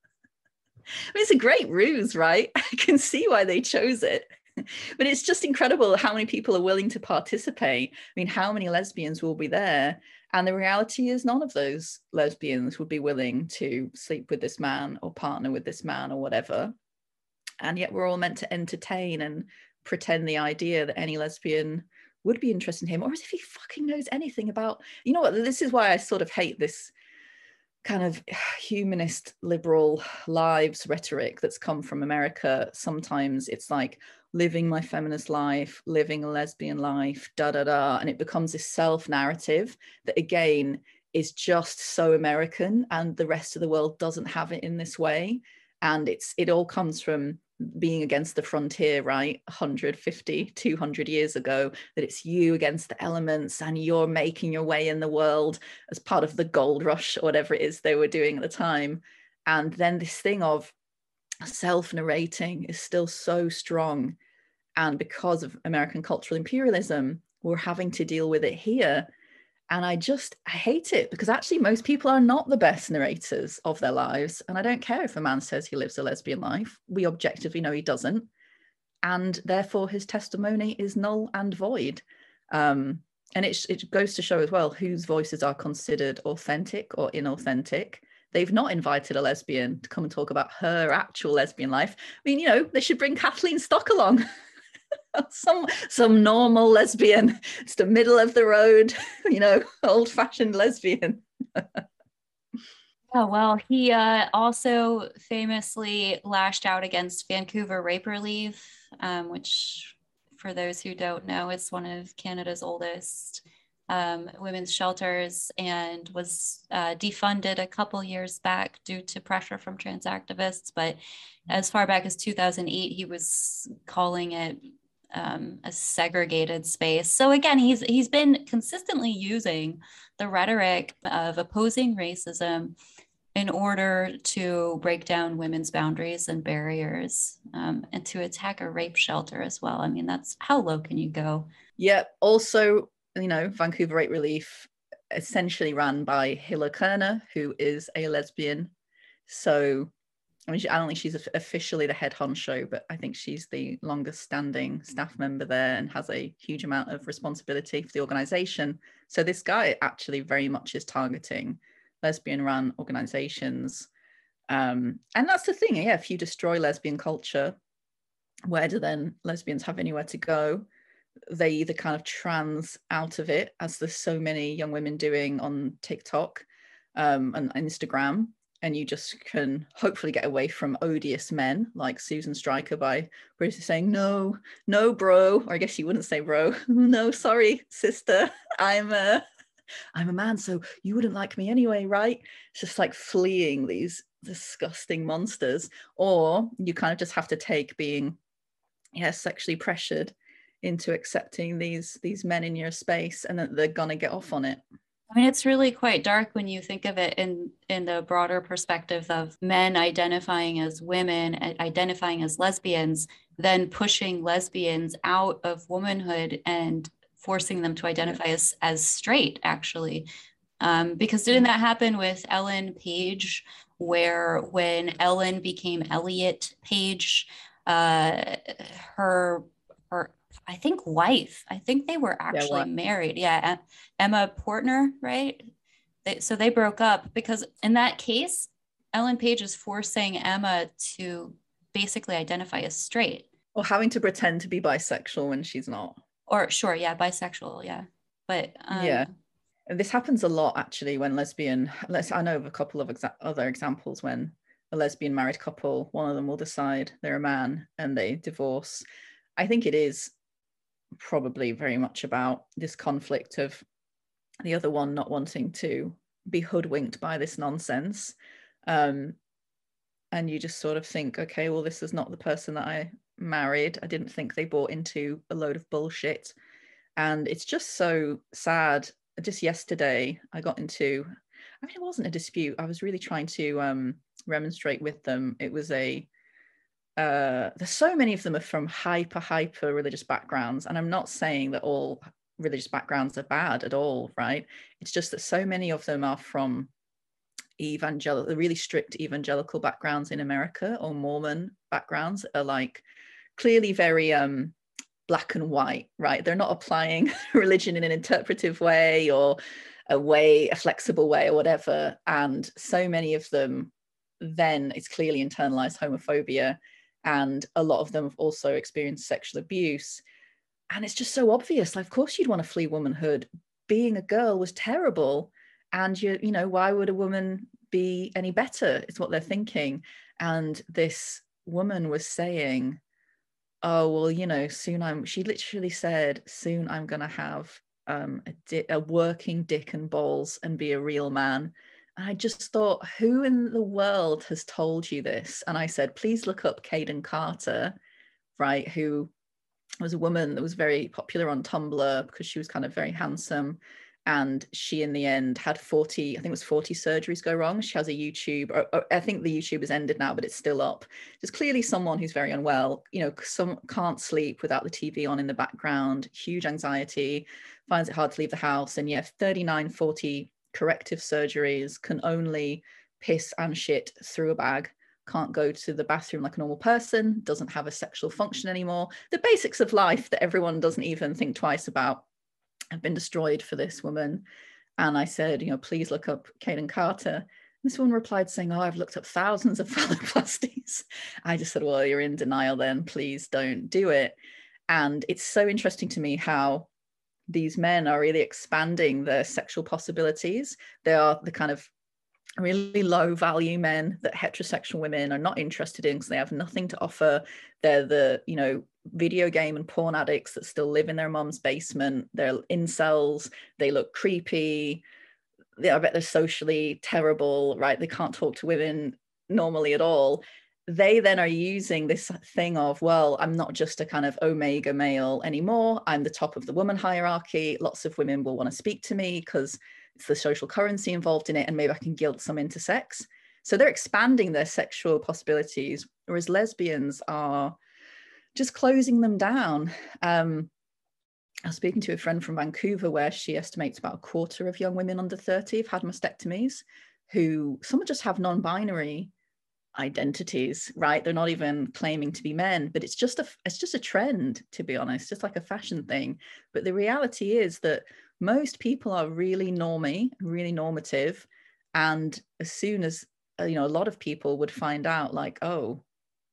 I mean, it's a great ruse, right? I can see why they chose it. But it's just incredible how many people are willing to participate. I mean, how many lesbians will be there? And the reality is none of those lesbians would be willing to sleep with this man or partner with this man or whatever. And yet we're all meant to entertain and pretend the idea that any lesbian would be interested in him, or as if he fucking knows anything about, you know what, this is why I sort of hate this kind of humanist liberal lives rhetoric that's come from America. Sometimes it's like living my feminist life, living a lesbian life, da da da, and it becomes this self narrative that again is just so American, and the rest of the world doesn't have it in this way. And it's it all comes from being against the frontier, right? one hundred fifty, two hundred years ago, that it's you against the elements and you're making your way in the world as part of the gold rush or whatever it is they were doing at the time. And then this thing of self-narrating is still so strong. And because of American cultural imperialism, we're having to deal with it here. And I just I hate it, because actually most people are not the best narrators of their lives. And I don't care if a man says he lives a lesbian life. We objectively know he doesn't. And therefore his testimony is null and void. Um, and it, it goes to show as well whose voices are considered authentic or inauthentic. They've not invited a lesbian to come and talk about her actual lesbian life. I mean, you know, they should bring Kathleen Stock along. some some normal lesbian, just a middle of the road, you know, old-fashioned lesbian. Oh, well, he uh, also famously lashed out against Vancouver Rape Relief, um, which, for those who don't know, is one of Canada's oldest um, women's shelters, and was uh, defunded a couple years back due to pressure from trans activists. But as far back as two thousand eight, he was calling it um, a segregated space. So again, he's he's been consistently using the rhetoric of opposing racism in order to break down women's boundaries and barriers, um, and to attack a rape shelter as well. I mean, that's, how low can you go? Yeah. Also, you know, Vancouver Rape Relief essentially ran by Hilla Kerner, who is a lesbian. So, I mean, I don't think she's officially the head honcho, but I think she's the longest standing staff member there and has a huge amount of responsibility for the organization. So this guy actually very much is targeting lesbian run organizations. Um, and that's the thing, yeah, if you destroy lesbian culture, where do then lesbians have anywhere to go? They either kind of trans out of it, as there's so many young women doing on TikTok um, and Instagram, and you just can hopefully get away from odious men like Susan Stryker by basically saying, no, no, bro, or I guess you wouldn't say bro, no, sorry, sister, I'm a, I'm a man, so you wouldn't like me anyway, right? It's just like fleeing these disgusting monsters. Or you kind of just have to take being, yeah, sexually pressured into accepting these these men in your space, and that they're gonna get off on it. I mean, it's really quite dark when you think of it in in the broader perspective of men identifying as women, identifying as lesbians, then pushing lesbians out of womanhood and forcing them to identify as, as straight, actually. Um, because didn't that happen with Ellen Page, where when Ellen became Elliot Page, uh, her, her, I think wife, I think they were actually yeah, married. Yeah, Emma Portner, right? They, so they broke up because in that case, Ellen Page is forcing Emma to basically identify as straight. Or having to pretend to be bisexual when she's not. Or sure, yeah, bisexual, yeah. But um, yeah, and this happens a lot actually when lesbian, let's, I know of a couple of exa- other examples when a lesbian married couple, one of them will decide they're a man and they divorce. I think it is probably very much about this conflict of the other one not wanting to be hoodwinked by this nonsense. Um, and you just sort of think, okay, well, this is not the person that I married. I didn't think they bought into a load of bullshit. And it's just so sad. Just yesterday, I got into, I mean, it wasn't a dispute. I was really trying to um, remonstrate with them. It was a, uh, there's so many of them are from hyper, hyper religious backgrounds. And I'm not saying that all religious backgrounds are bad at all, right? It's just that so many of them are from evangelical, the really strict evangelical backgrounds in America, or Mormon backgrounds, are like clearly very um, black and white, right? They're not applying religion in an interpretive way or a way, a flexible way or whatever. And so many of them, then it's clearly internalized homophobia. And a lot of them have also experienced sexual abuse. And it's just so obvious. Like, of course you'd want to flee womanhood. Being a girl was terrible. And you, you know, why would a woman be any better? It's what they're thinking. And this woman was saying, oh, well, you know, soon I'm, she literally said, soon I'm going to have um, a, di- a working dick and balls and be a real man. And I just thought, who in the world has told you this? And I said, please look up Caden Carter, right, who was a woman that was very popular on Tumblr because she was kind of very handsome. And she, in the end, had forty, I think it was forty surgeries go wrong. She has a YouTube, or, or I think the YouTube has ended now, but it's still up. There's clearly someone who's very unwell, you know, some can't sleep without the T V on in the background, huge anxiety, finds it hard to leave the house. And yeah, thirty-nine, forty corrective surgeries, can only piss and shit through a bag, can't go to the bathroom like a normal person, doesn't have a sexual function anymore. The basics of life that everyone doesn't even think twice about have been destroyed for this woman. And I said, you know, please look up Caden Carter. This woman replied saying, oh, I've looked up thousands of phalloplasties. I just said, well, you're in denial then, please don't do it. And it's so interesting to me how these men are really expanding their sexual possibilities. They are the kind of really low value men that heterosexual women are not interested in because they have nothing to offer. They're the, you know, video game and porn addicts that still live in their mom's basement. They're incels. They look creepy. They, I bet they're socially terrible, right? They can't talk to women normally at all. They then are using this thing of, well, I'm not just a kind of omega male anymore. I'm the top of the woman hierarchy. Lots of women will want to speak to me because it's the social currency involved in it, and maybe I can guilt some into sex. So they're expanding their sexual possibilities, whereas lesbians are just closing them down. Um, I was speaking to a friend from Vancouver where she estimates about a quarter of young women under thirty have had mastectomies, who some just have non-binary identities, right? They're not even claiming to be men, but it's just a it's just a trend, to be honest, just like a fashion thing. But the reality is that most people are really normy, really normative, and as soon as, you know, a lot of people would find out like, oh,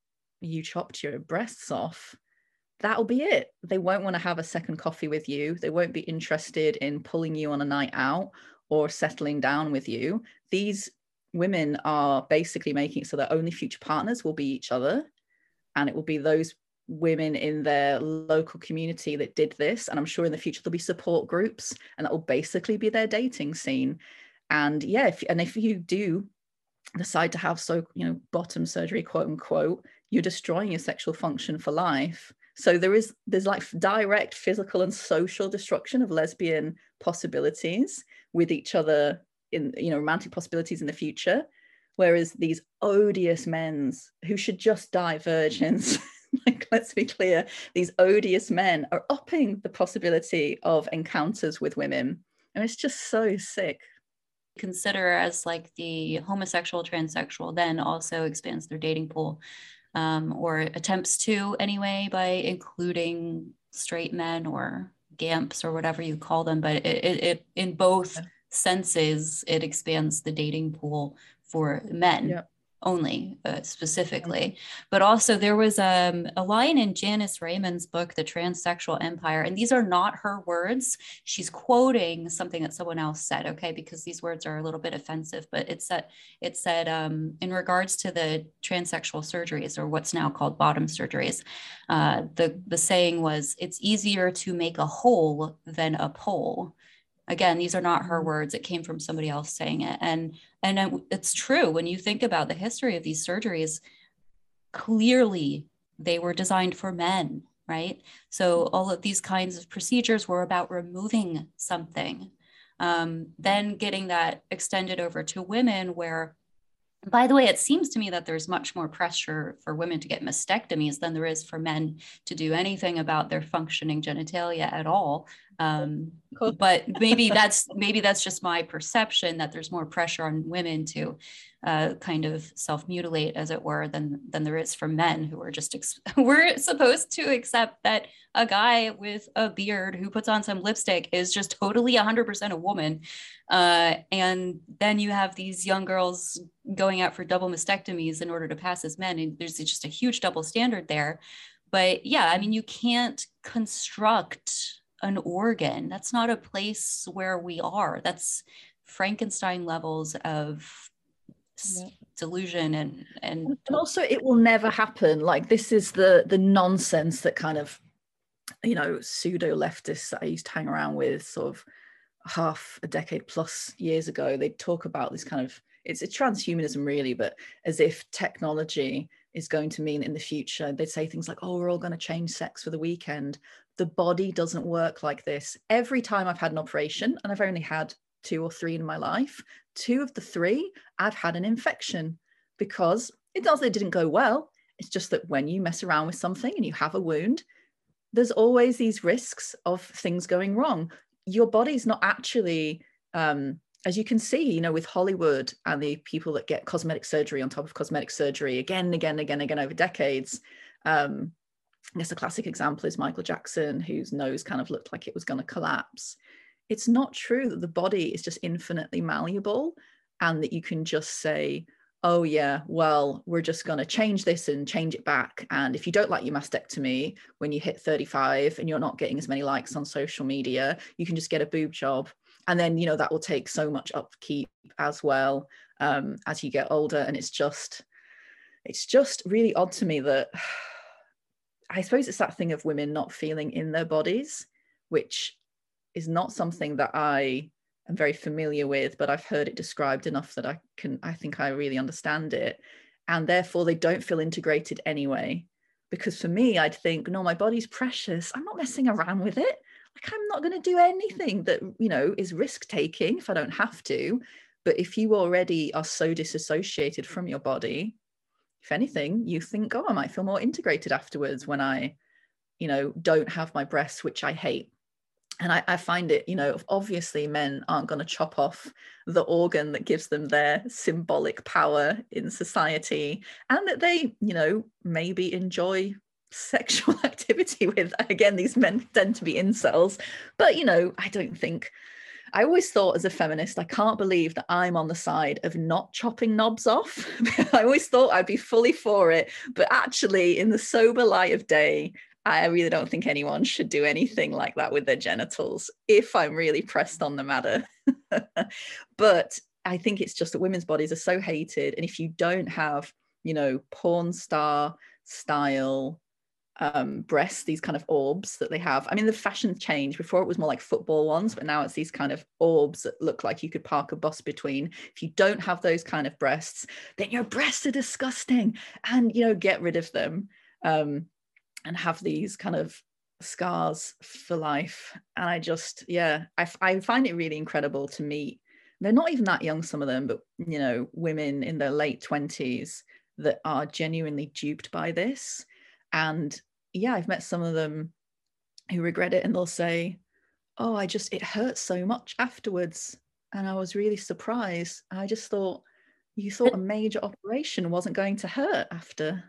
you chopped your breasts off, that'll be it. They won't want to have a second coffee with you. They won't be interested in pulling you on a night out or settling down with you. These women are basically making it so their only future partners will be each other, and it will be those women in their local community that did this. And I'm sure in the future there'll be support groups, and that will basically be their dating scene. And yeah, if, and if you do decide to have, so, you know, bottom surgery, quote unquote, you're destroying your sexual function for life. So there is there's like direct physical and social destruction of lesbian possibilities with each other, in, you know, romantic possibilities in the future, whereas these odious men's who should just die virgins, like, let's be clear, these odious men are upping the possibility of encounters with women, and it's just so sick. Consider as like the homosexual, transsexual then also expands their dating pool, um, or attempts to anyway, by including straight men or gamps or whatever you call them. But it, it, it in both senses, it expands the dating pool for men. Yep. Only uh, specifically, but also there was um, a line in Janice Raymond's book, The Transsexual Empire, and these are not her words. She's quoting something that someone else said, okay, because these words are a little bit offensive, but it said, it said um, in regards to the transsexual surgeries, or what's now called bottom surgeries, uh, the, the saying was, it's easier to make a hole than a pole. Again, these are not her words. It came from somebody else saying it. And, and it's true. When you think about the history of these surgeries, clearly they were designed for men, right? So all of these kinds of procedures were about removing something. Um, then getting that extended over to women, where, by the way, it seems to me that there's much more pressure for women to get mastectomies than there is for men to do anything about their functioning genitalia at all. Um, but maybe that's maybe that's just my perception, that there's more pressure on women to uh, kind of self-mutilate, as it were, than than there is for men, who are just ex- we're supposed to accept that a guy with a beard who puts on some lipstick is just totally one hundred percent a woman. Uh, and then you have these young girls going out for double mastectomies in order to pass as men, and there's just a huge double standard there. But yeah, I mean, you can't construct an organ. That's not a place where we are. That's Frankenstein levels of yeah. delusion and, and and also it will never happen. Like, this is the the nonsense that kind of you know, pseudo leftists that I used to hang around with sort of half a decade plus years ago, they'd talk about this kind of, it's a transhumanism really, but as if technology is going to mean in the future, they'd say things like, oh, we're all going to change sex for the weekend. The body doesn't work like this. Every time I've had an operation, and I've only had two or three in my life, two of the three, I've had an infection, because it does, it didn't go well. It's just that when you mess around with something and you have a wound, there's always these risks of things going wrong. Your body's not actually, um, as you can see, you know, with Hollywood and the people that get cosmetic surgery on top of cosmetic surgery again and again and again, again over decades. Um, I guess a classic example is Michael Jackson, whose nose kind of looked like it was going to collapse. It's not true that the body is just infinitely malleable and that you can just say, oh yeah, well, we're just going to change this and change it back. And if you don't like your mastectomy when you hit thirty-five and you're not getting as many likes on social media, you can just get a boob job. And then, you know, that will take so much upkeep as well um, as you get older. And it's just, it's just really odd to me that, I suppose it's that thing of women not feeling in their bodies, which is not something that I am very familiar with, but I've heard it described enough that I can, I think I really understand it. And therefore they don't feel integrated anyway. Because for me, I'd think, no, my body's precious. I'm not messing around with it. Like, I'm not going to do anything that, you know, is risk taking if I don't have to. But if you already are so disassociated from your body, if anything, you think, oh, I might feel more integrated afterwards when I, you know, don't have my breasts, which I hate. And I, I find it, you know, obviously men aren't going to chop off the organ that gives them their symbolic power in society, and that they, you know, maybe enjoy sexual activity with. Again, these men tend to be incels. But, you know, I don't think, I always thought as a feminist, I can't believe that I'm on the side of not chopping knobs off. I always thought I'd be fully for it. But actually, in the sober light of day, I really don't think anyone should do anything like that with their genitals, if I'm really pressed on the matter. But I think it's just that women's bodies are so hated. And if you don't have, you know, porn star style um, breasts, these kind of orbs that they have. I mean, the fashion changed. Before it was more like football ones, but now it's these kind of orbs that look like you could park a bus between. If you don't have those kind of breasts, then your breasts are disgusting, and, you know, get rid of them. Um, and have these kind of scars for life. And I just, yeah, I, I find it really incredible to meet, they're not even that young, some of them, but, you know, women in their late twenties that are genuinely duped by this. And yeah, I've met some of them who regret it, and they'll say, oh, I just, it hurts so much afterwards. And I was really surprised. I just thought, you thought a major operation wasn't going to hurt after.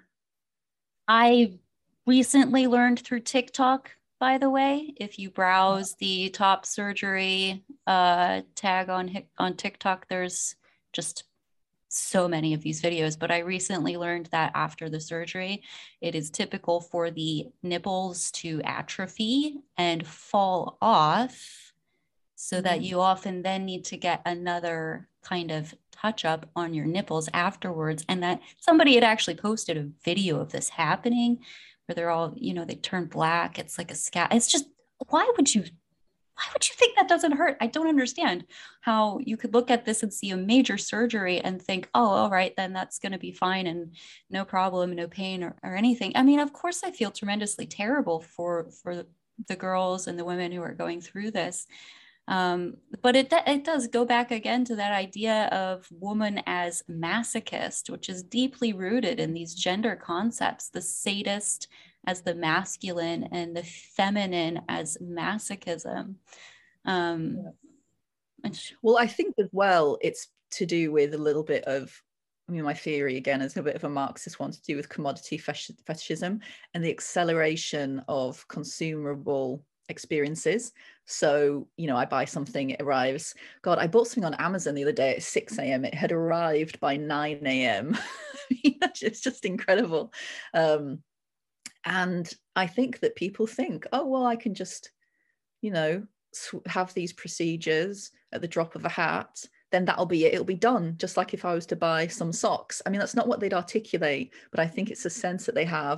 I recently learned through TikTok, by the way, if you browse the top surgery uh, tag on on TikTok, there's just so many of these videos. But I recently learned that after the surgery, it is typical for the nipples to atrophy and fall off, so that you often then need to get another kind of touch up on your nipples afterwards. And that somebody had actually posted a video of this happening, where they're all, you know, they turn black. It's like a scat. It's just, why would you, why would you think that doesn't hurt? I don't understand how you could look at this and see a major surgery and think, oh, all right, then that's going to be fine and no problem, no pain or, or anything. I mean, of course, I feel tremendously terrible for, for the girls and the women who are going through this. Um, but it, it does go back again to that idea of woman as masochist, which is deeply rooted in these gender concepts, the sadist as the masculine and the feminine as masochism. Um, yeah. Well, I think as well, it's to do with a little bit of, I mean, my theory again is a bit of a Marxist one, to do with commodity fetishism and the acceleration of consumable experiences. So, you know, I buy something, it arrives. God, I bought something on Amazon the other day at six a.m. It had arrived by nine a.m. I mean, it's just incredible. Um, and I think that people think, oh, well, I can just, you know, have these procedures at the drop of a hat, then that'll be it. It'll be done. Just like if I was to buy some socks. I mean, that's not what they'd articulate, but I think it's a sense that they have.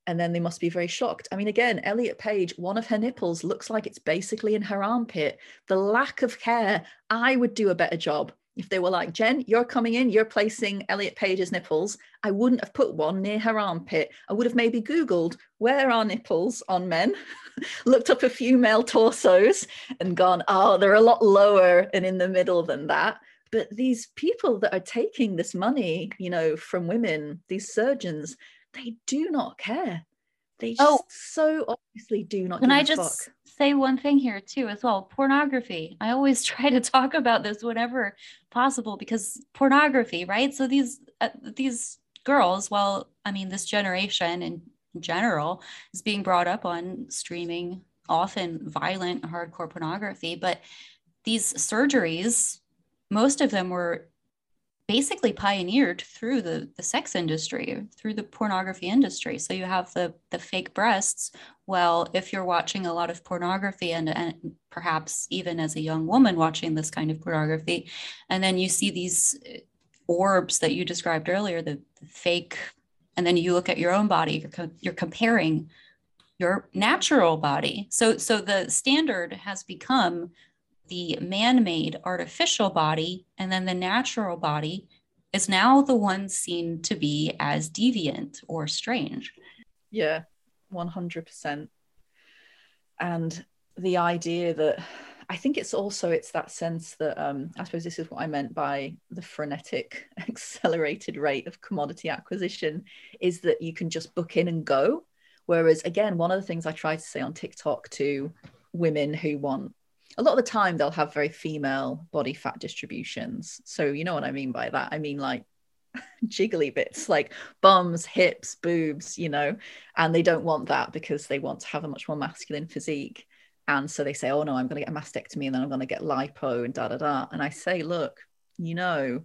and then they must be very shocked. I mean, again, Elliot Page, one of her nipples looks like it's basically in her armpit. The lack of care, I would do a better job. If they were like, Jen, you're coming in, you're placing Elliot Page's nipples, I wouldn't have put one near her armpit. I would have maybe Googled, where are nipples on men? Looked up a few male torsos and gone, oh, they're a lot lower and in the middle than that. But these people that are taking this money, you know, from women, these surgeons, they do not care. They just oh, so obviously do not can give I a just fuck. Say one thing here too as well? Pornography. I always try to talk about this whenever possible, because pornography, right? So these uh, these girls, well, I mean, this generation in general is being brought up on streaming often violent, hardcore pornography, but these surgeries, most of them were basically pioneered through the, the sex industry, through the pornography industry. So you have the, the fake breasts. Well, if you're watching a lot of pornography and, and perhaps even as a young woman watching this kind of pornography, and then you see these orbs that you described earlier, the, the fake, and then you look at your own body, you're, co- you're comparing your natural body. So, so the standard has become the man-made artificial body, and then the natural body is now the one seen to be as deviant or strange. Yeah, one hundred percent. And the idea that, I think it's also, it's that sense that, um, I suppose this is what I meant by the frenetic, accelerated rate of commodity acquisition, is that you can just book in and go. Whereas, again, one of the things I try to say on TikTok to women who want, a lot of the time they'll have very female body fat distributions. So you know what I mean by that? I mean like jiggly bits, like bums, hips, boobs, you know, and they don't want that because they want to have a much more masculine physique. And so they say, oh no, I'm going to get a mastectomy and then I'm going to get lipo and da da da. And I say, look, you know,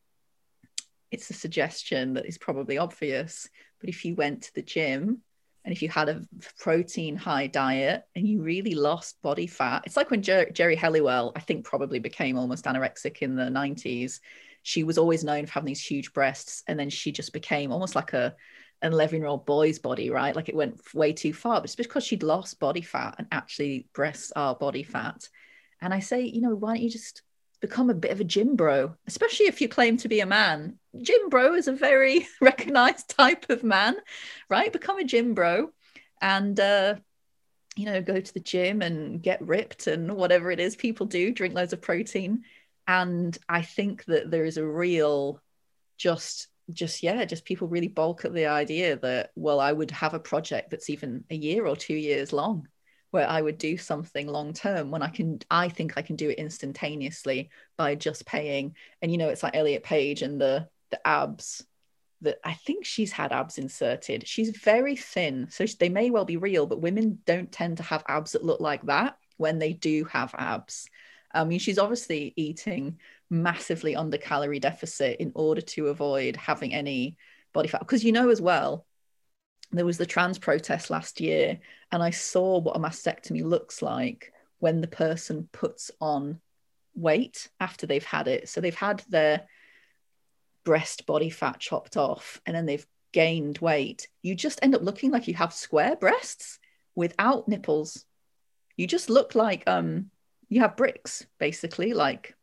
it's a suggestion that is probably obvious, but if you went to the gym and if you had a protein high diet and you really lost body fat, it's like when Jer- Geri Halliwell, I think, probably became almost anorexic in the nineties. She was always known for having these huge breasts, and then she just became almost like a an eleven-year-old boy's body, right? Like it went way too far, but it's because she'd lost body fat, and actually breasts are body fat. And I say, you know, why don't you just become a bit of a gym bro, especially if you claim to be a man. Gym bro is a very recognized type of man, right? Become a gym bro and, uh, you know, go to the gym and get ripped and whatever it is people do, drink loads of protein. And I think that there is a real just, just, yeah, just people really balk at the idea that, well, I would have a project that's even a year or two years long, where I would do something long term when I can, I think I can do it instantaneously by just paying. And, you know, it's like Elliot Page and the the abs that I think she's had abs inserted. She's very thin, so they may well be real, but women don't tend to have abs that look like that when they do have abs. I mean, she's obviously eating massively under calorie deficit in order to avoid having any body fat. Because, you know, as well, there was the trans protest last year, and I saw what a mastectomy looks like when the person puts on weight after they've had it. So they've had their breast body fat chopped off and then they've gained weight. You just end up looking like you have square breasts without nipples. You just look like um you have bricks, basically, like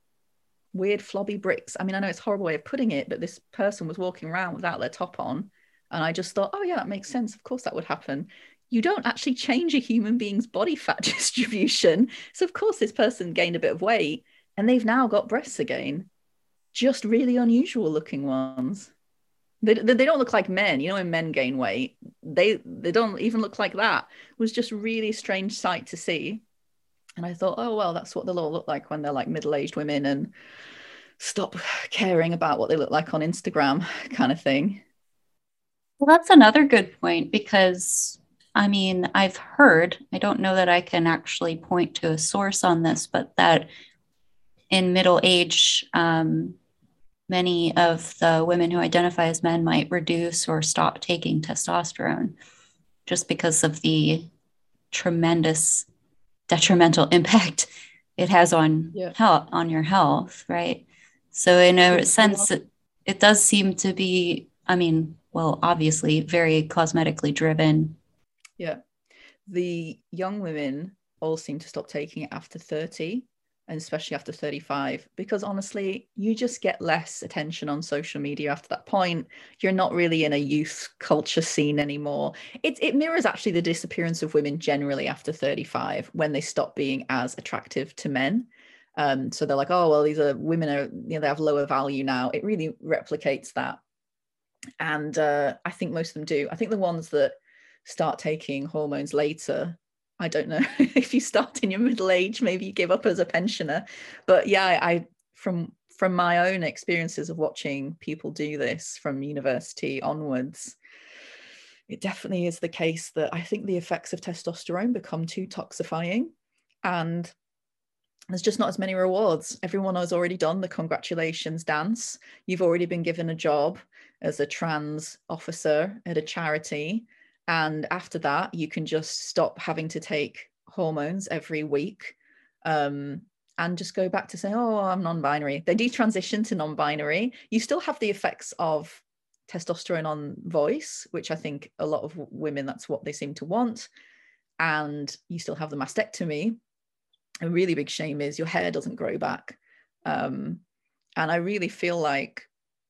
weird flobby bricks. I mean, I know it's a horrible way of putting it, but this person was walking around without their top on. And I just thought, oh yeah, that makes sense. Of course that would happen. You don't actually change a human being's body fat distribution. So of course this person gained a bit of weight and they've now got breasts again. Just really unusual looking ones. They, they don't look like men. You know, when men gain weight, they they don't even look like that. It was just really strange sight to see. And I thought, oh, well, that's what they'll all look like when they're like middle-aged women and stop caring about what they look like on Instagram kind of thing. Well, that's another good point, because I mean, I've heard, I don't know that I can actually point to a source on this, but that in middle age, um, many of the women who identify as men might reduce or stop taking testosterone just because of the tremendous detrimental impact it has on yeah. health, on your health, right? So in a sense, it, it does seem to be I mean, well, obviously very cosmetically driven. Yeah. The young women all seem to stop taking it after thirty, and especially after thirty-five, because honestly, you just get less attention on social media after that point. You're not really in a youth culture scene anymore. It, it mirrors actually the disappearance of women generally after thirty-five, when they stop being as attractive to men. Um, so they're like, oh, well, these are women are, you know, they have lower value now. It really replicates that. And uh, I think most of them do. I think the ones that start taking hormones later, I don't know, if you start in your middle age, maybe you give up as a pensioner. But yeah, I from from my own experiences of watching people do this from university onwards, it definitely is the case that I think the effects of testosterone become too toxifying, and there's just not as many rewards. Everyone has already done the congratulations dance. You've already been given a job as a trans officer at a charity. And after that, you can just stop having to take hormones every week, um, and just go back to saying, oh, I'm non-binary. They detransition to non-binary. You still have the effects of testosterone on voice, which I think a lot of women, that's what they seem to want. And you still have the mastectomy. A really big shame is your hair doesn't grow back. Um, and I really feel like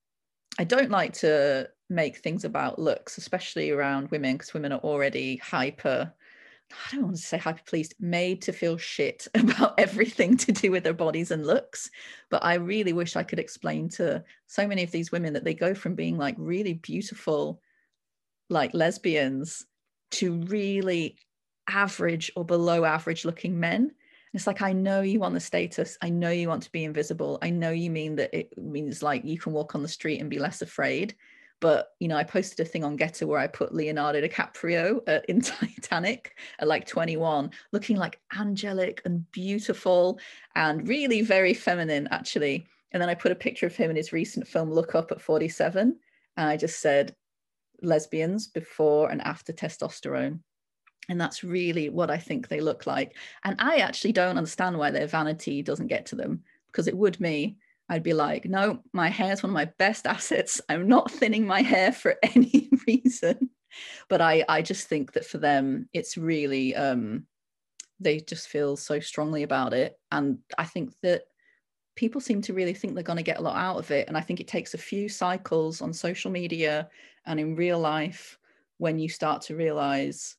I don't like to make things about looks, especially around women, because women are already hyper, I don't want to say hyper pleased, made to feel shit about everything to do with their bodies and looks. But I really wish I could explain to so many of these women that they go from being like really beautiful, like lesbians, to really average or below average looking men. It's like, I know you want the status. I know you want to be invisible. I know you mean that it means like you can walk on the street and be less afraid. But, you know, I posted a thing on Getter where I put Leonardo DiCaprio uh, in Titanic at like twenty-one, looking like angelic and beautiful and really very feminine, actually. And then I put a picture of him in his recent film, Look Up, at forty-seven. And I just said, lesbians before and after testosterone. And that's really what I think they look like. And I actually don't understand why their vanity doesn't get to them, because it would me. I'd be like, no, my hair is one of my best assets. I'm not thinning my hair for any reason. But I, I just think that for them, it's really, um, they just feel so strongly about it. And I think that people seem to really think they're going to get a lot out of it. And I think it takes a few cycles on social media and in real life when you start to realize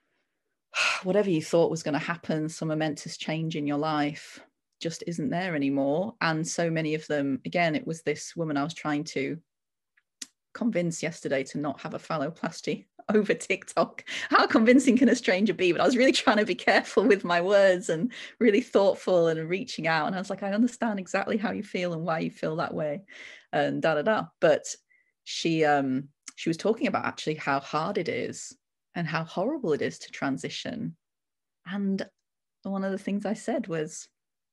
whatever you thought was going to happen, some momentous change in your life, just isn't there anymore. And so many of them, again, it was this woman I was trying to convince yesterday to not have a phalloplasty over TikTok. How convincing can a stranger be? But I was really trying to be careful with my words and really thoughtful and reaching out. And I was like, I understand exactly how you feel and why you feel that way, and da da da. But she um she was talking about actually how hard it is and how horrible it is to transition. And one of the things I said was,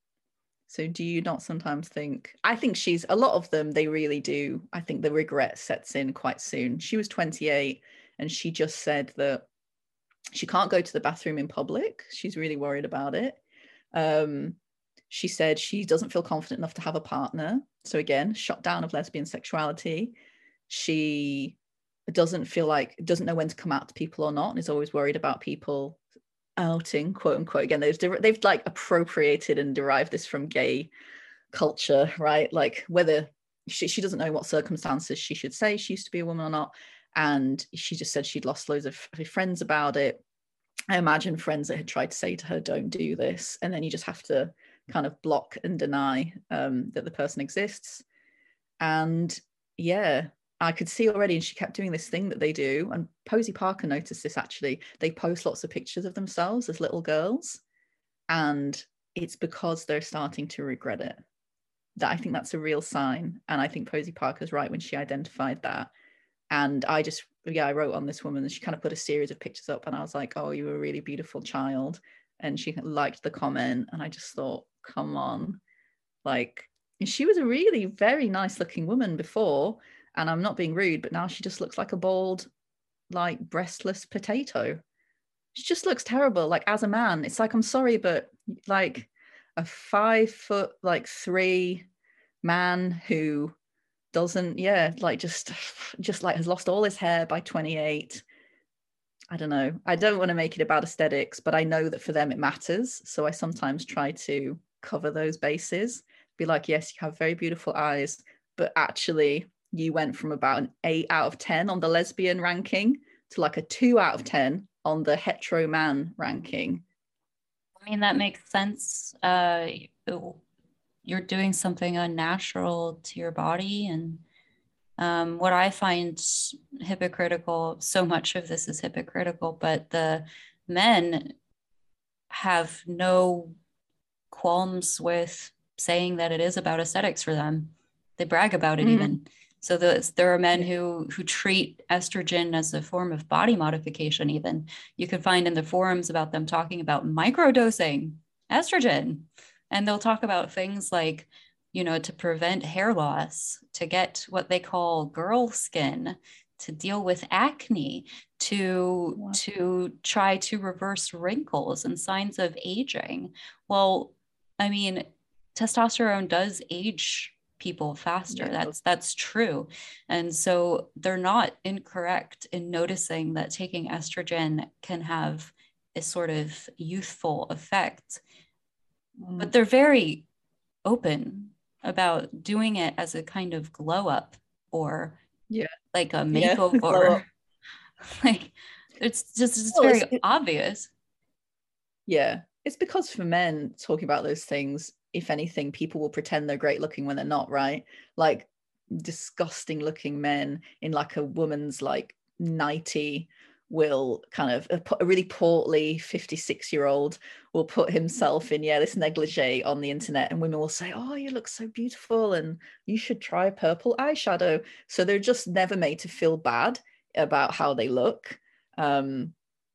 so do you not sometimes think, I think she's, a lot of them, they really do. I think the regret sets in quite soon. She was twenty-eight and she just said that she can't go to the bathroom in public. She's really worried about it. Um, she said she doesn't feel confident enough to have a partner. So again, shut down of lesbian sexuality. She doesn't feel like, doesn't know when to come out to people or not, and is always worried about people outing, quote unquote. Again, they've, they've like appropriated and derived this from gay culture, right? Like whether she, she doesn't know what circumstances she should say she used to be a woman or not. And she just said she'd lost loads of friends about it. I imagine friends that had tried to say to her, don't do this. And then you just have to kind of block and deny um, that the person exists. And yeah, I could see already, and she kept doing this thing that they do, and Posey Parker noticed this actually, they post lots of pictures of themselves as little girls, and it's because they're starting to regret it. That I think that's a real sign, and I think Posey Parker's right when she identified that. And I just, yeah, I wrote on this woman, and she kind of put a series of pictures up, and I was like, oh, you were a really beautiful child, and she liked the comment, and I just thought, come on, like, she was a really very nice looking woman before, and I'm not being rude, but now she just looks like a bald, like breastless potato. She just looks terrible. Like as a man, it's like, I'm sorry, but like a five foot, like three man who doesn't, yeah, like just just like has lost all his hair by twenty-eight. I don't know. I don't want to make it about aesthetics, but I know that for them it matters. So I sometimes try to cover those bases. Be like, yes, you have very beautiful eyes, but actually you went from about an eight out of ten on the lesbian ranking to like a two out of ten on the hetero man ranking. I mean, that makes sense. Uh, you're doing something unnatural to your body. And um, what I find hypocritical, so much of this is hypocritical, but the men have no qualms with saying that it is about aesthetics for them. They brag about it mm-hmm. even. So the, there are men yeah. who who treat estrogen as a form of body modification even. You can find in the forums about them talking about microdosing estrogen. And they'll talk about things like, you know, to prevent hair loss, to get what they call girl skin, to deal with acne, to, wow. to try to reverse wrinkles and signs of aging. Well, I mean, testosterone does age people faster. Yeah. That's that's true. And so they're not incorrect in noticing that taking estrogen can have a sort of youthful effect. Mm. But they're very open about doing it as a kind of glow up or yeah. like a makeover. Yeah, like it's just it's well, very it's, it, obvious. Yeah. It's because for men talking about those things, if anything, people will pretend they're great looking when they're not, right? Like disgusting looking men in like a woman's like nightie will kind of a, a really portly fifty-six year old will put himself in yeah this negligee on the internet, and women will say, oh, you look so beautiful and you should try purple eyeshadow. So they're just never made to feel bad about how they look. Um,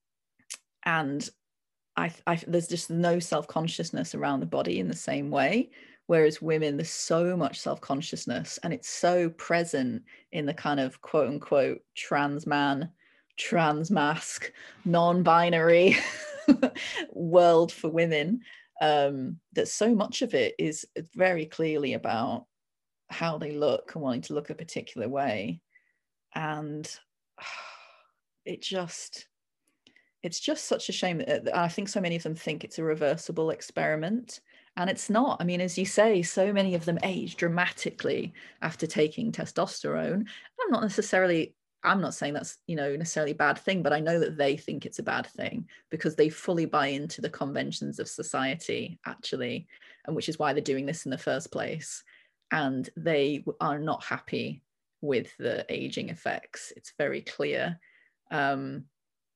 and I, I there's just no self-consciousness around the body in the same way, whereas women, there's so much self-consciousness, and it's so present in the kind of quote unquote trans man, trans mask, non-binary world for women, um, that so much of it is very clearly about how they look and wanting to look a particular way. And it just It's just such a shame that I think so many of them think it's a reversible experiment, and it's not. I mean, as you say, so many of them age dramatically after taking testosterone. I'm not necessarily, I'm not saying that's, you know, necessarily a bad thing, but I know that they think it's a bad thing because they fully buy into the conventions of society, actually, and which is why they're doing this in the first place. And they are not happy with the aging effects. It's very clear. Um,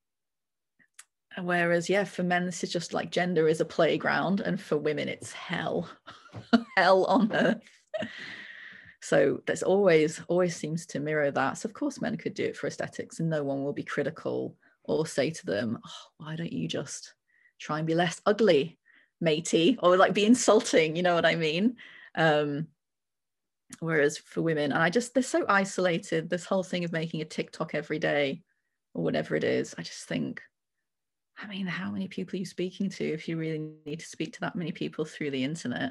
Whereas, yeah, for men, this is just like gender is a playground, and for women, it's hell, hell on earth. So there's always, always seems to mirror that. So of course, men could do it for aesthetics, and no one will be critical or say to them, oh, why don't you just try and be less ugly, matey, or like be insulting, you know what I mean? Um, whereas for women, and I just, they're so isolated, this whole thing of making a TikTok every day or whatever it is, I just think, I mean, how many people are you speaking to if you really need to speak to that many people through the internet?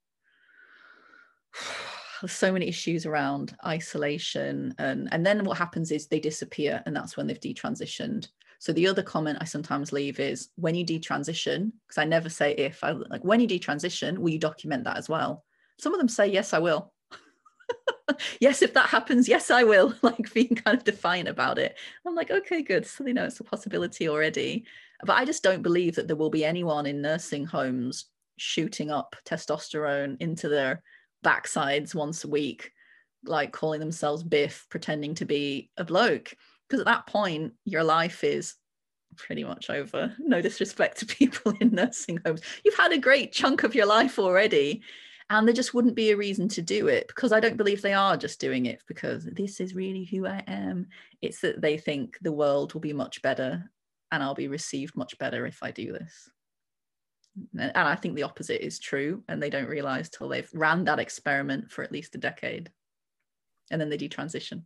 There's so many issues around isolation. And, and then what happens is they disappear, and that's when they've detransitioned. So the other comment I sometimes leave is when you detransition, because I never say if, I like when you detransition, will you document that as well? Some of them say, yes, I will. Yes, if that happens, yes, I will, like being kind of defiant about it. I'm like, okay, good. So they know it's a possibility already. But I just don't believe that there will be anyone in nursing homes shooting up testosterone into their backsides once a week, like calling themselves Biff, pretending to be a bloke. Because at that point, your life is pretty much over. No disrespect to people in nursing homes. You've had a great chunk of your life already. And there just wouldn't be a reason to do it, because I don't believe they are just doing it because this is really who I am. It's that they think the world will be much better and I'll be received much better if I do this. And I think the opposite is true, and they don't realize till they've ran that experiment for at least a decade, and then they detransition.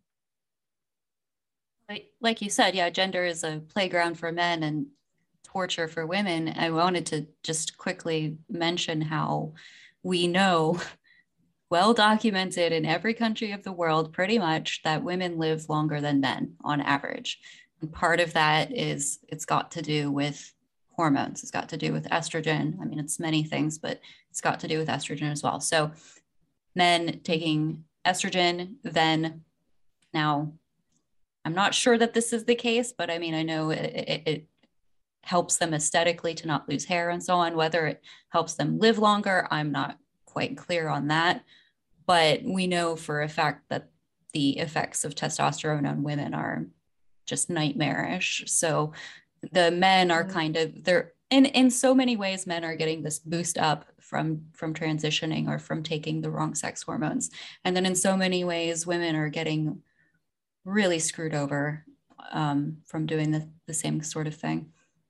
Like you said, yeah, gender is a playground for men and torture for women. I wanted to just quickly mention how we know well documented in every country of the world, pretty much, that women live longer than men on average. And part of that is it's got to do with hormones. It's got to do with estrogen. I mean, it's many things, but it's got to do with estrogen as well. So men taking estrogen, then now I'm not sure that this is the case, but I mean, I know it, it, it helps them aesthetically to not lose hair and so on. Whether it helps them live longer, I'm not quite clear on that. But we know for a fact that the effects of testosterone on women are just nightmarish. So the men are kind of, they're in, in so many ways, men are getting this boost up from, from transitioning or from taking the wrong sex hormones. And then in so many ways, women are getting really screwed over um, from doing the, the same sort of thing.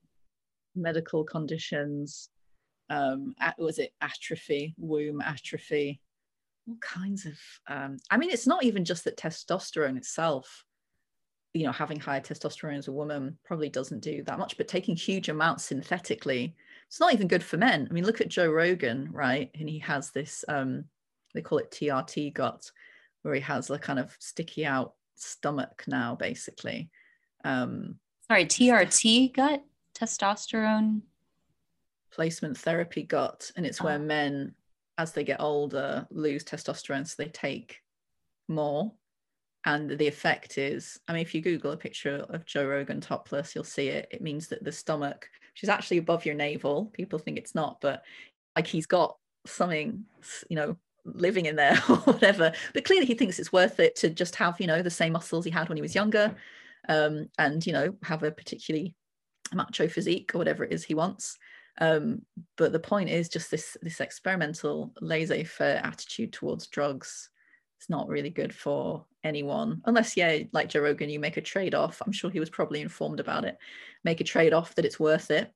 Medical conditions, um, was it atrophy, womb atrophy, all kinds of, um, I mean, it's not even just that testosterone itself, you know, having higher testosterone as a woman probably doesn't do that much, but taking huge amounts synthetically, it's not even good for men. I mean, look at Joe Rogan, right? And he has this, um, they call it T R T gut, where he has a kind of sticky out stomach now, basically. Um, Sorry, T R T gut? Testosterone? Placement therapy gut. And it's where oh. men, as they get older, lose testosterone, so they take more. And the effect is, I mean, if you Google a picture of Joe Rogan topless, you'll see it. It means that the stomach, which is actually above your navel, people think it's not, but like he's got something, you know, living in there or whatever. But clearly he thinks it's worth it to just have, you know, the same muscles he had when he was younger, um, and, you know, have a particularly macho physique or whatever it is he wants. Um, but the point is just this, this experimental laissez-faire attitude towards drugs. It's not really good for anyone, unless, yeah, like Joe Rogan, you make a trade-off. I'm sure he was probably informed about it. Make a trade-off that it's worth it.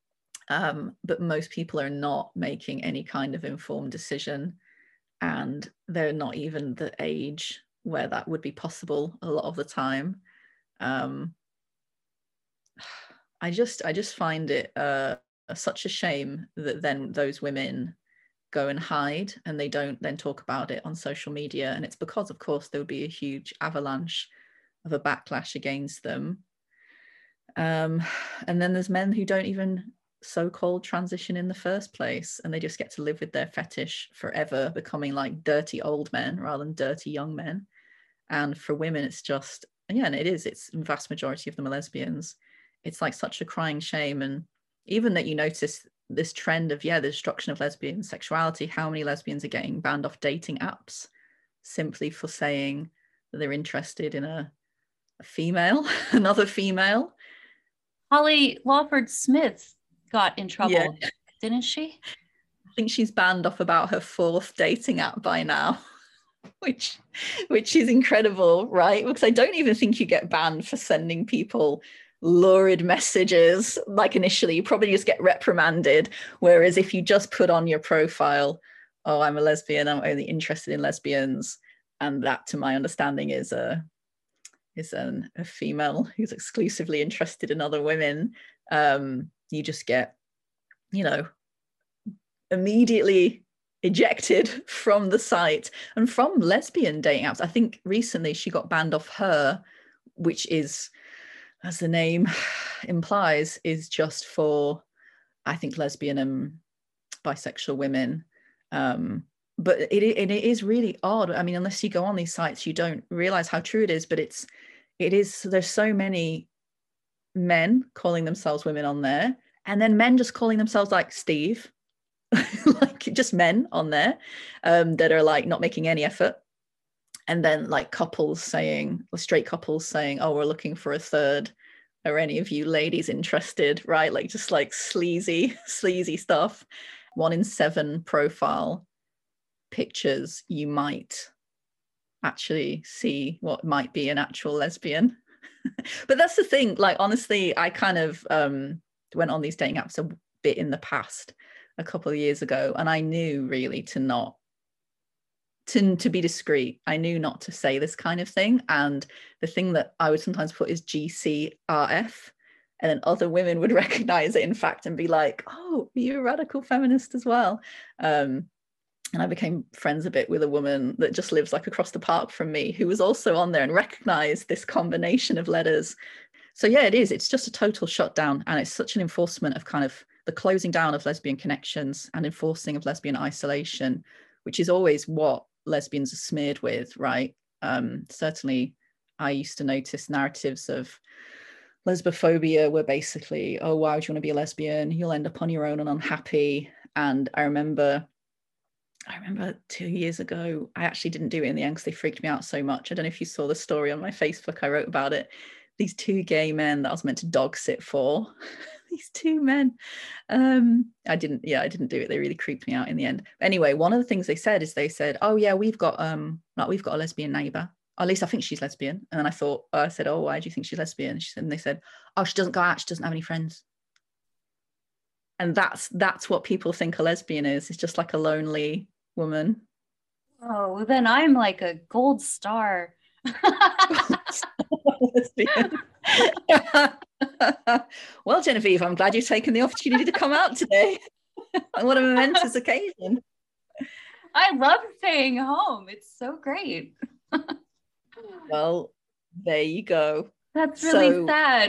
Um, but most people are not making any kind of informed decision, and they're not even the age where that would be possible a lot of the time. Um, I just, I just find it uh, such a shame that then those women go and hide and they don't then talk about it on social media. And it's because, of course, there would be a huge avalanche of a backlash against them. Um, and then there's men who don't even so-called transition in the first place, and they just get to live with their fetish forever, becoming like dirty old men rather than dirty young men. And for women, it's just, yeah, and it is, it's the vast majority of them are lesbians. It's like such a crying shame. And even that you notice this trend of, yeah, the destruction of lesbian sexuality, how many lesbians are getting banned off dating apps simply for saying that they're interested in a, a female, another female. Holly Lawford Smith got in trouble, yeah. Didn't she? I think she's banned off about her fourth dating app by now, which which is incredible, right? Because I don't even think you get banned for sending people lurid messages. Like initially, you probably just get reprimanded. Whereas if you just put on your profile, oh, I'm a lesbian, I'm only interested in lesbians, and that, to my understanding, is a is an, a female who's exclusively interested in other women, um, you just get, you know, immediately ejected from the site and from lesbian dating apps. I think recently she got banned off Her, which is, as the name implies, is just for, I think, lesbian and bisexual women. Um, but it, it, it is really odd. I mean, unless you go on these sites, you don't realize how true it is, but it's, it is, there's so many men calling themselves women on there, and then men just calling themselves like Steve, like just men on there, um, that are like not making any effort. And then like couples saying, or straight couples saying, oh, we're looking for a third. Are any of you ladies interested? Right? Like just like sleazy, sleazy stuff. One in seven profile pictures, you might actually see what might be an actual lesbian. But that's the thing, like honestly, I kind of um went on these dating apps a bit in the past, a couple of years ago, and I knew really to not to, to be discreet. I knew not to say this kind of thing. And the thing that I would sometimes put is G C R F, and then other women would recognize it, in fact, and be like, oh, you're a radical feminist as well. Um And I became friends a bit with a woman that just lives like across the park from me, who was also on there and recognized this combination of letters. So yeah, it is. It's just a total shutdown. And it's such an enforcement of kind of the closing down of lesbian connections and enforcing of lesbian isolation, which is always what lesbians are smeared with, right? Um, certainly, I used to notice narratives of lesbophobia were basically, oh, why would you want to be a lesbian? You'll end up on your own and unhappy. And I remember I remember two years ago, I actually didn't do it in the end because they freaked me out so much. I don't know if you saw the story on my Facebook. I wrote about it. These two gay men that I was meant to dog sit for. These two men. Um, I didn't, yeah, I didn't do it. They really creeped me out in the end. But anyway, one of the things they said is they said, oh yeah, we've got um, like we've got a lesbian neighbor. Or at least I think she's lesbian. And then I thought, I said, oh, why do you think she's lesbian? She said, and they said, oh, she doesn't go out. She doesn't have any friends. And that's that's what people think a lesbian is. It's just like a lonely woman. Oh, then I'm like a gold star. Well, Genevieve, I'm glad you've taken the opportunity to come out today. What a momentous occasion. I love staying home. It's so great. Well, there you go. That's really so, sad.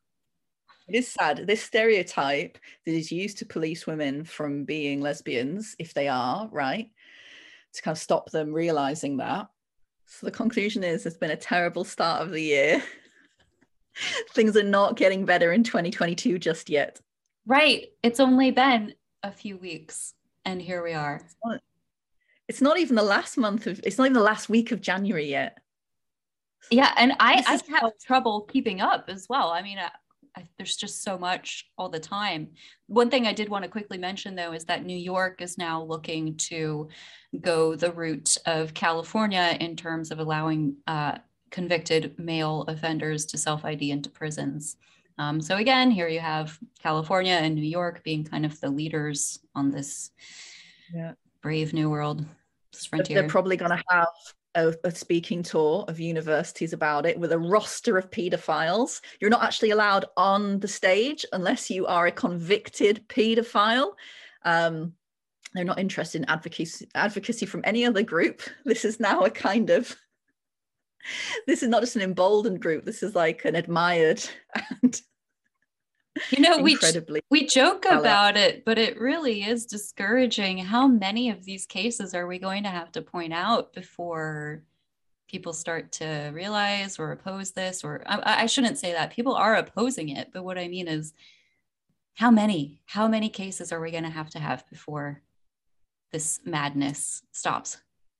It is sad. This stereotype that is used to police women from being lesbians, if they are, right, to kind of stop them realizing that. So the conclusion is it's been a terrible start of the year. Things are not getting better in twenty twenty-two just yet. Right. It's only been a few weeks and here we are. It's not, it's not even the last month of, it's not even the last week of January yet. Yeah. And I, I have how- trouble keeping up as well. I mean, I, I, there's just so much all the time. One thing I did want to quickly mention, though, is that New York is now looking to go the route of California in terms of allowing uh, convicted male offenders to self-I D into prisons. Um, so again, here you have California and New York being kind of the leaders on this yeah. brave new world, this frontier. They're probably going to have A, a speaking tour of universities about it with a roster of paedophiles. You're not actually allowed on the stage unless you are a convicted paedophile. Um, they're not interested in advocacy, advocacy from any other group. This is now a kind of, this is not just an emboldened group. This is like an admired and you know, we we joke about it, but it really is discouraging. How many of these cases are we going to have to point out before people start to realize or oppose this? Or I, I shouldn't say that. People are opposing it, but what I mean is how many, how many cases are we going to have to have before this madness stops?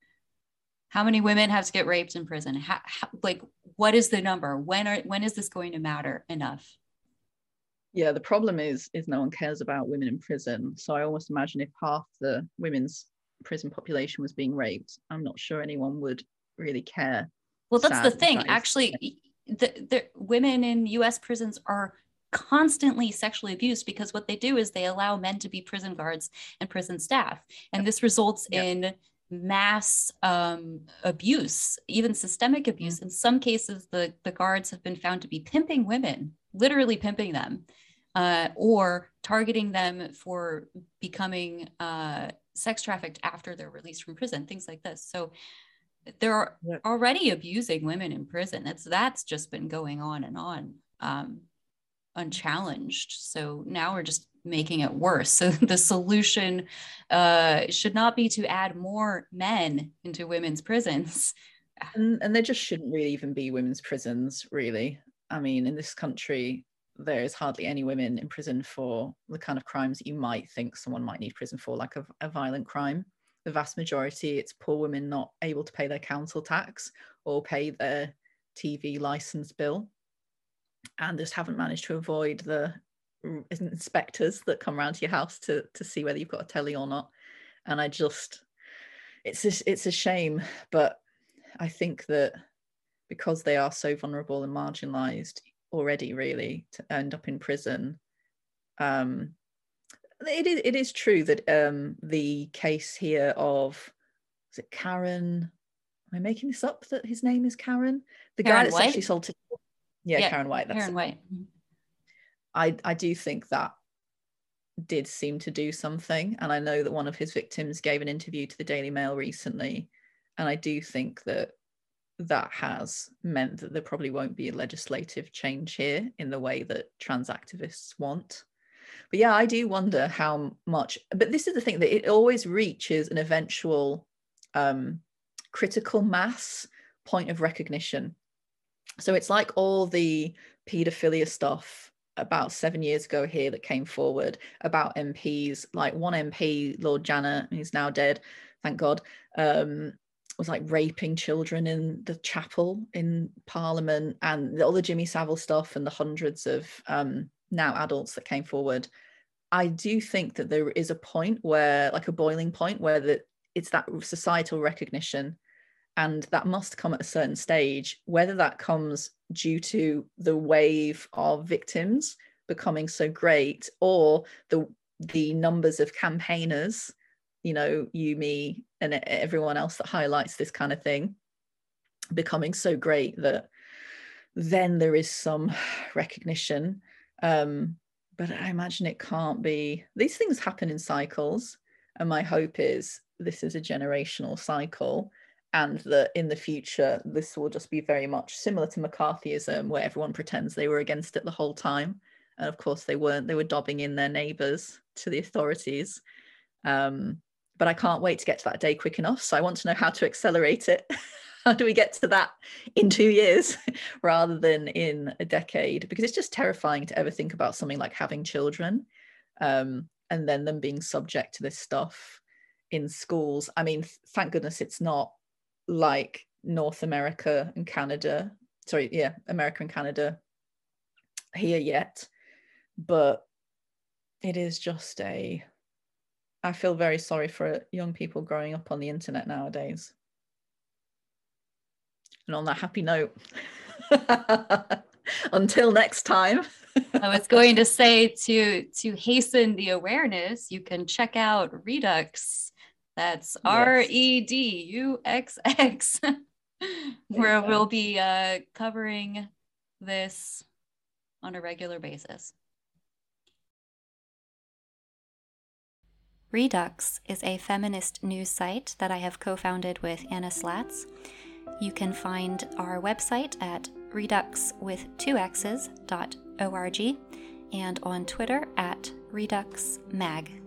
How many women have to get raped in prison? How, how, like, what is the number? When are when is this going to matter enough? Yeah, the problem is, is no one cares about women in prison. So I almost imagine if half the women's prison population was being raped, I'm not sure anyone would really care. Well, that's the thing. Actually, the, the women in U S prisons are constantly sexually abused because what they do is they allow men to be prison guards and prison staff. And this results yep. in mass um, abuse, even systemic abuse. Mm-hmm. In some cases, the, the guards have been found to be pimping women, literally pimping them. Uh, or targeting them for becoming uh, sex trafficked after they're released from prison, things like this. So they're yeah. already abusing women in prison. That's that's just been going on and on, um, unchallenged. So now we're just making it worse. So the solution uh, should not be to add more men into women's prisons. And, and there just shouldn't really even be women's prisons, really. I mean, in this country, there is hardly any women in prison for the kind of crimes that you might think someone might need prison for, like a, a violent crime. The vast majority, it's poor women not able to pay their council tax or pay their T V license bill, and just haven't managed to avoid the inspectors that come around to your house to, to see whether you've got a telly or not. And I just, it's a, it's a shame, but I think that because they are so vulnerable and marginalized already, really, to end up in prison. Um, it is it is true that um, the case here of, is it Karen? Am I making this up? That his name is Karen, the Karen guy that White? sexually assaulted. Yeah, yeah, Karen White. That's Karen White. I I do think that did seem to do something. And I know that one of his victims gave an interview to the Daily Mail recently. And I do think that that has meant that there probably won't be a legislative change here in the way that trans activists want. But yeah, I do wonder how much, but this is the thing, that it always reaches an eventual um, critical mass point of recognition. So it's like all the paedophilia stuff about seven years ago here that came forward about M Ps, like one M P, Lord Janner, who's now dead, thank God, um, was like raping children in the chapel in Parliament, and all the Jimmy Savile stuff and the hundreds of um, now adults that came forward. I do think that there is a point where, like a boiling point, where the, it's that societal recognition, and that must come at a certain stage, whether that comes due to the wave of victims becoming so great, or the the numbers of campaigners, you know, you, me, and everyone else that highlights this kind of thing becoming so great that then there is some recognition. Um, but I imagine it can't be. These things happen in cycles, and my hope is this is a generational cycle, and that in the future this will just be very much similar to McCarthyism, where everyone pretends they were against it the whole time, and of course they weren't. They were dobbing in their neighbours to the authorities. Um, but I can't wait to get to that day quick enough, so I want to know how to accelerate it. How do we get to that in two years rather than in a decade? Because it's just terrifying to ever think about something like having children, um, and then them being subject to this stuff in schools. I mean, thank goodness it's not like North America and Canada, sorry, yeah, America and Canada here yet, but it is just a, I feel very sorry for young people growing up on the internet nowadays. And on that happy note, until next time. I was going to say, to to hasten the awareness, you can check out Redux. That's R E D U X X, where we'll be uh, covering this on a regular basis. Redux is a feminist news site that I have co-founded with Anna Slatz. You can find our website at redux with two x's dot org and on Twitter at Redux Mag.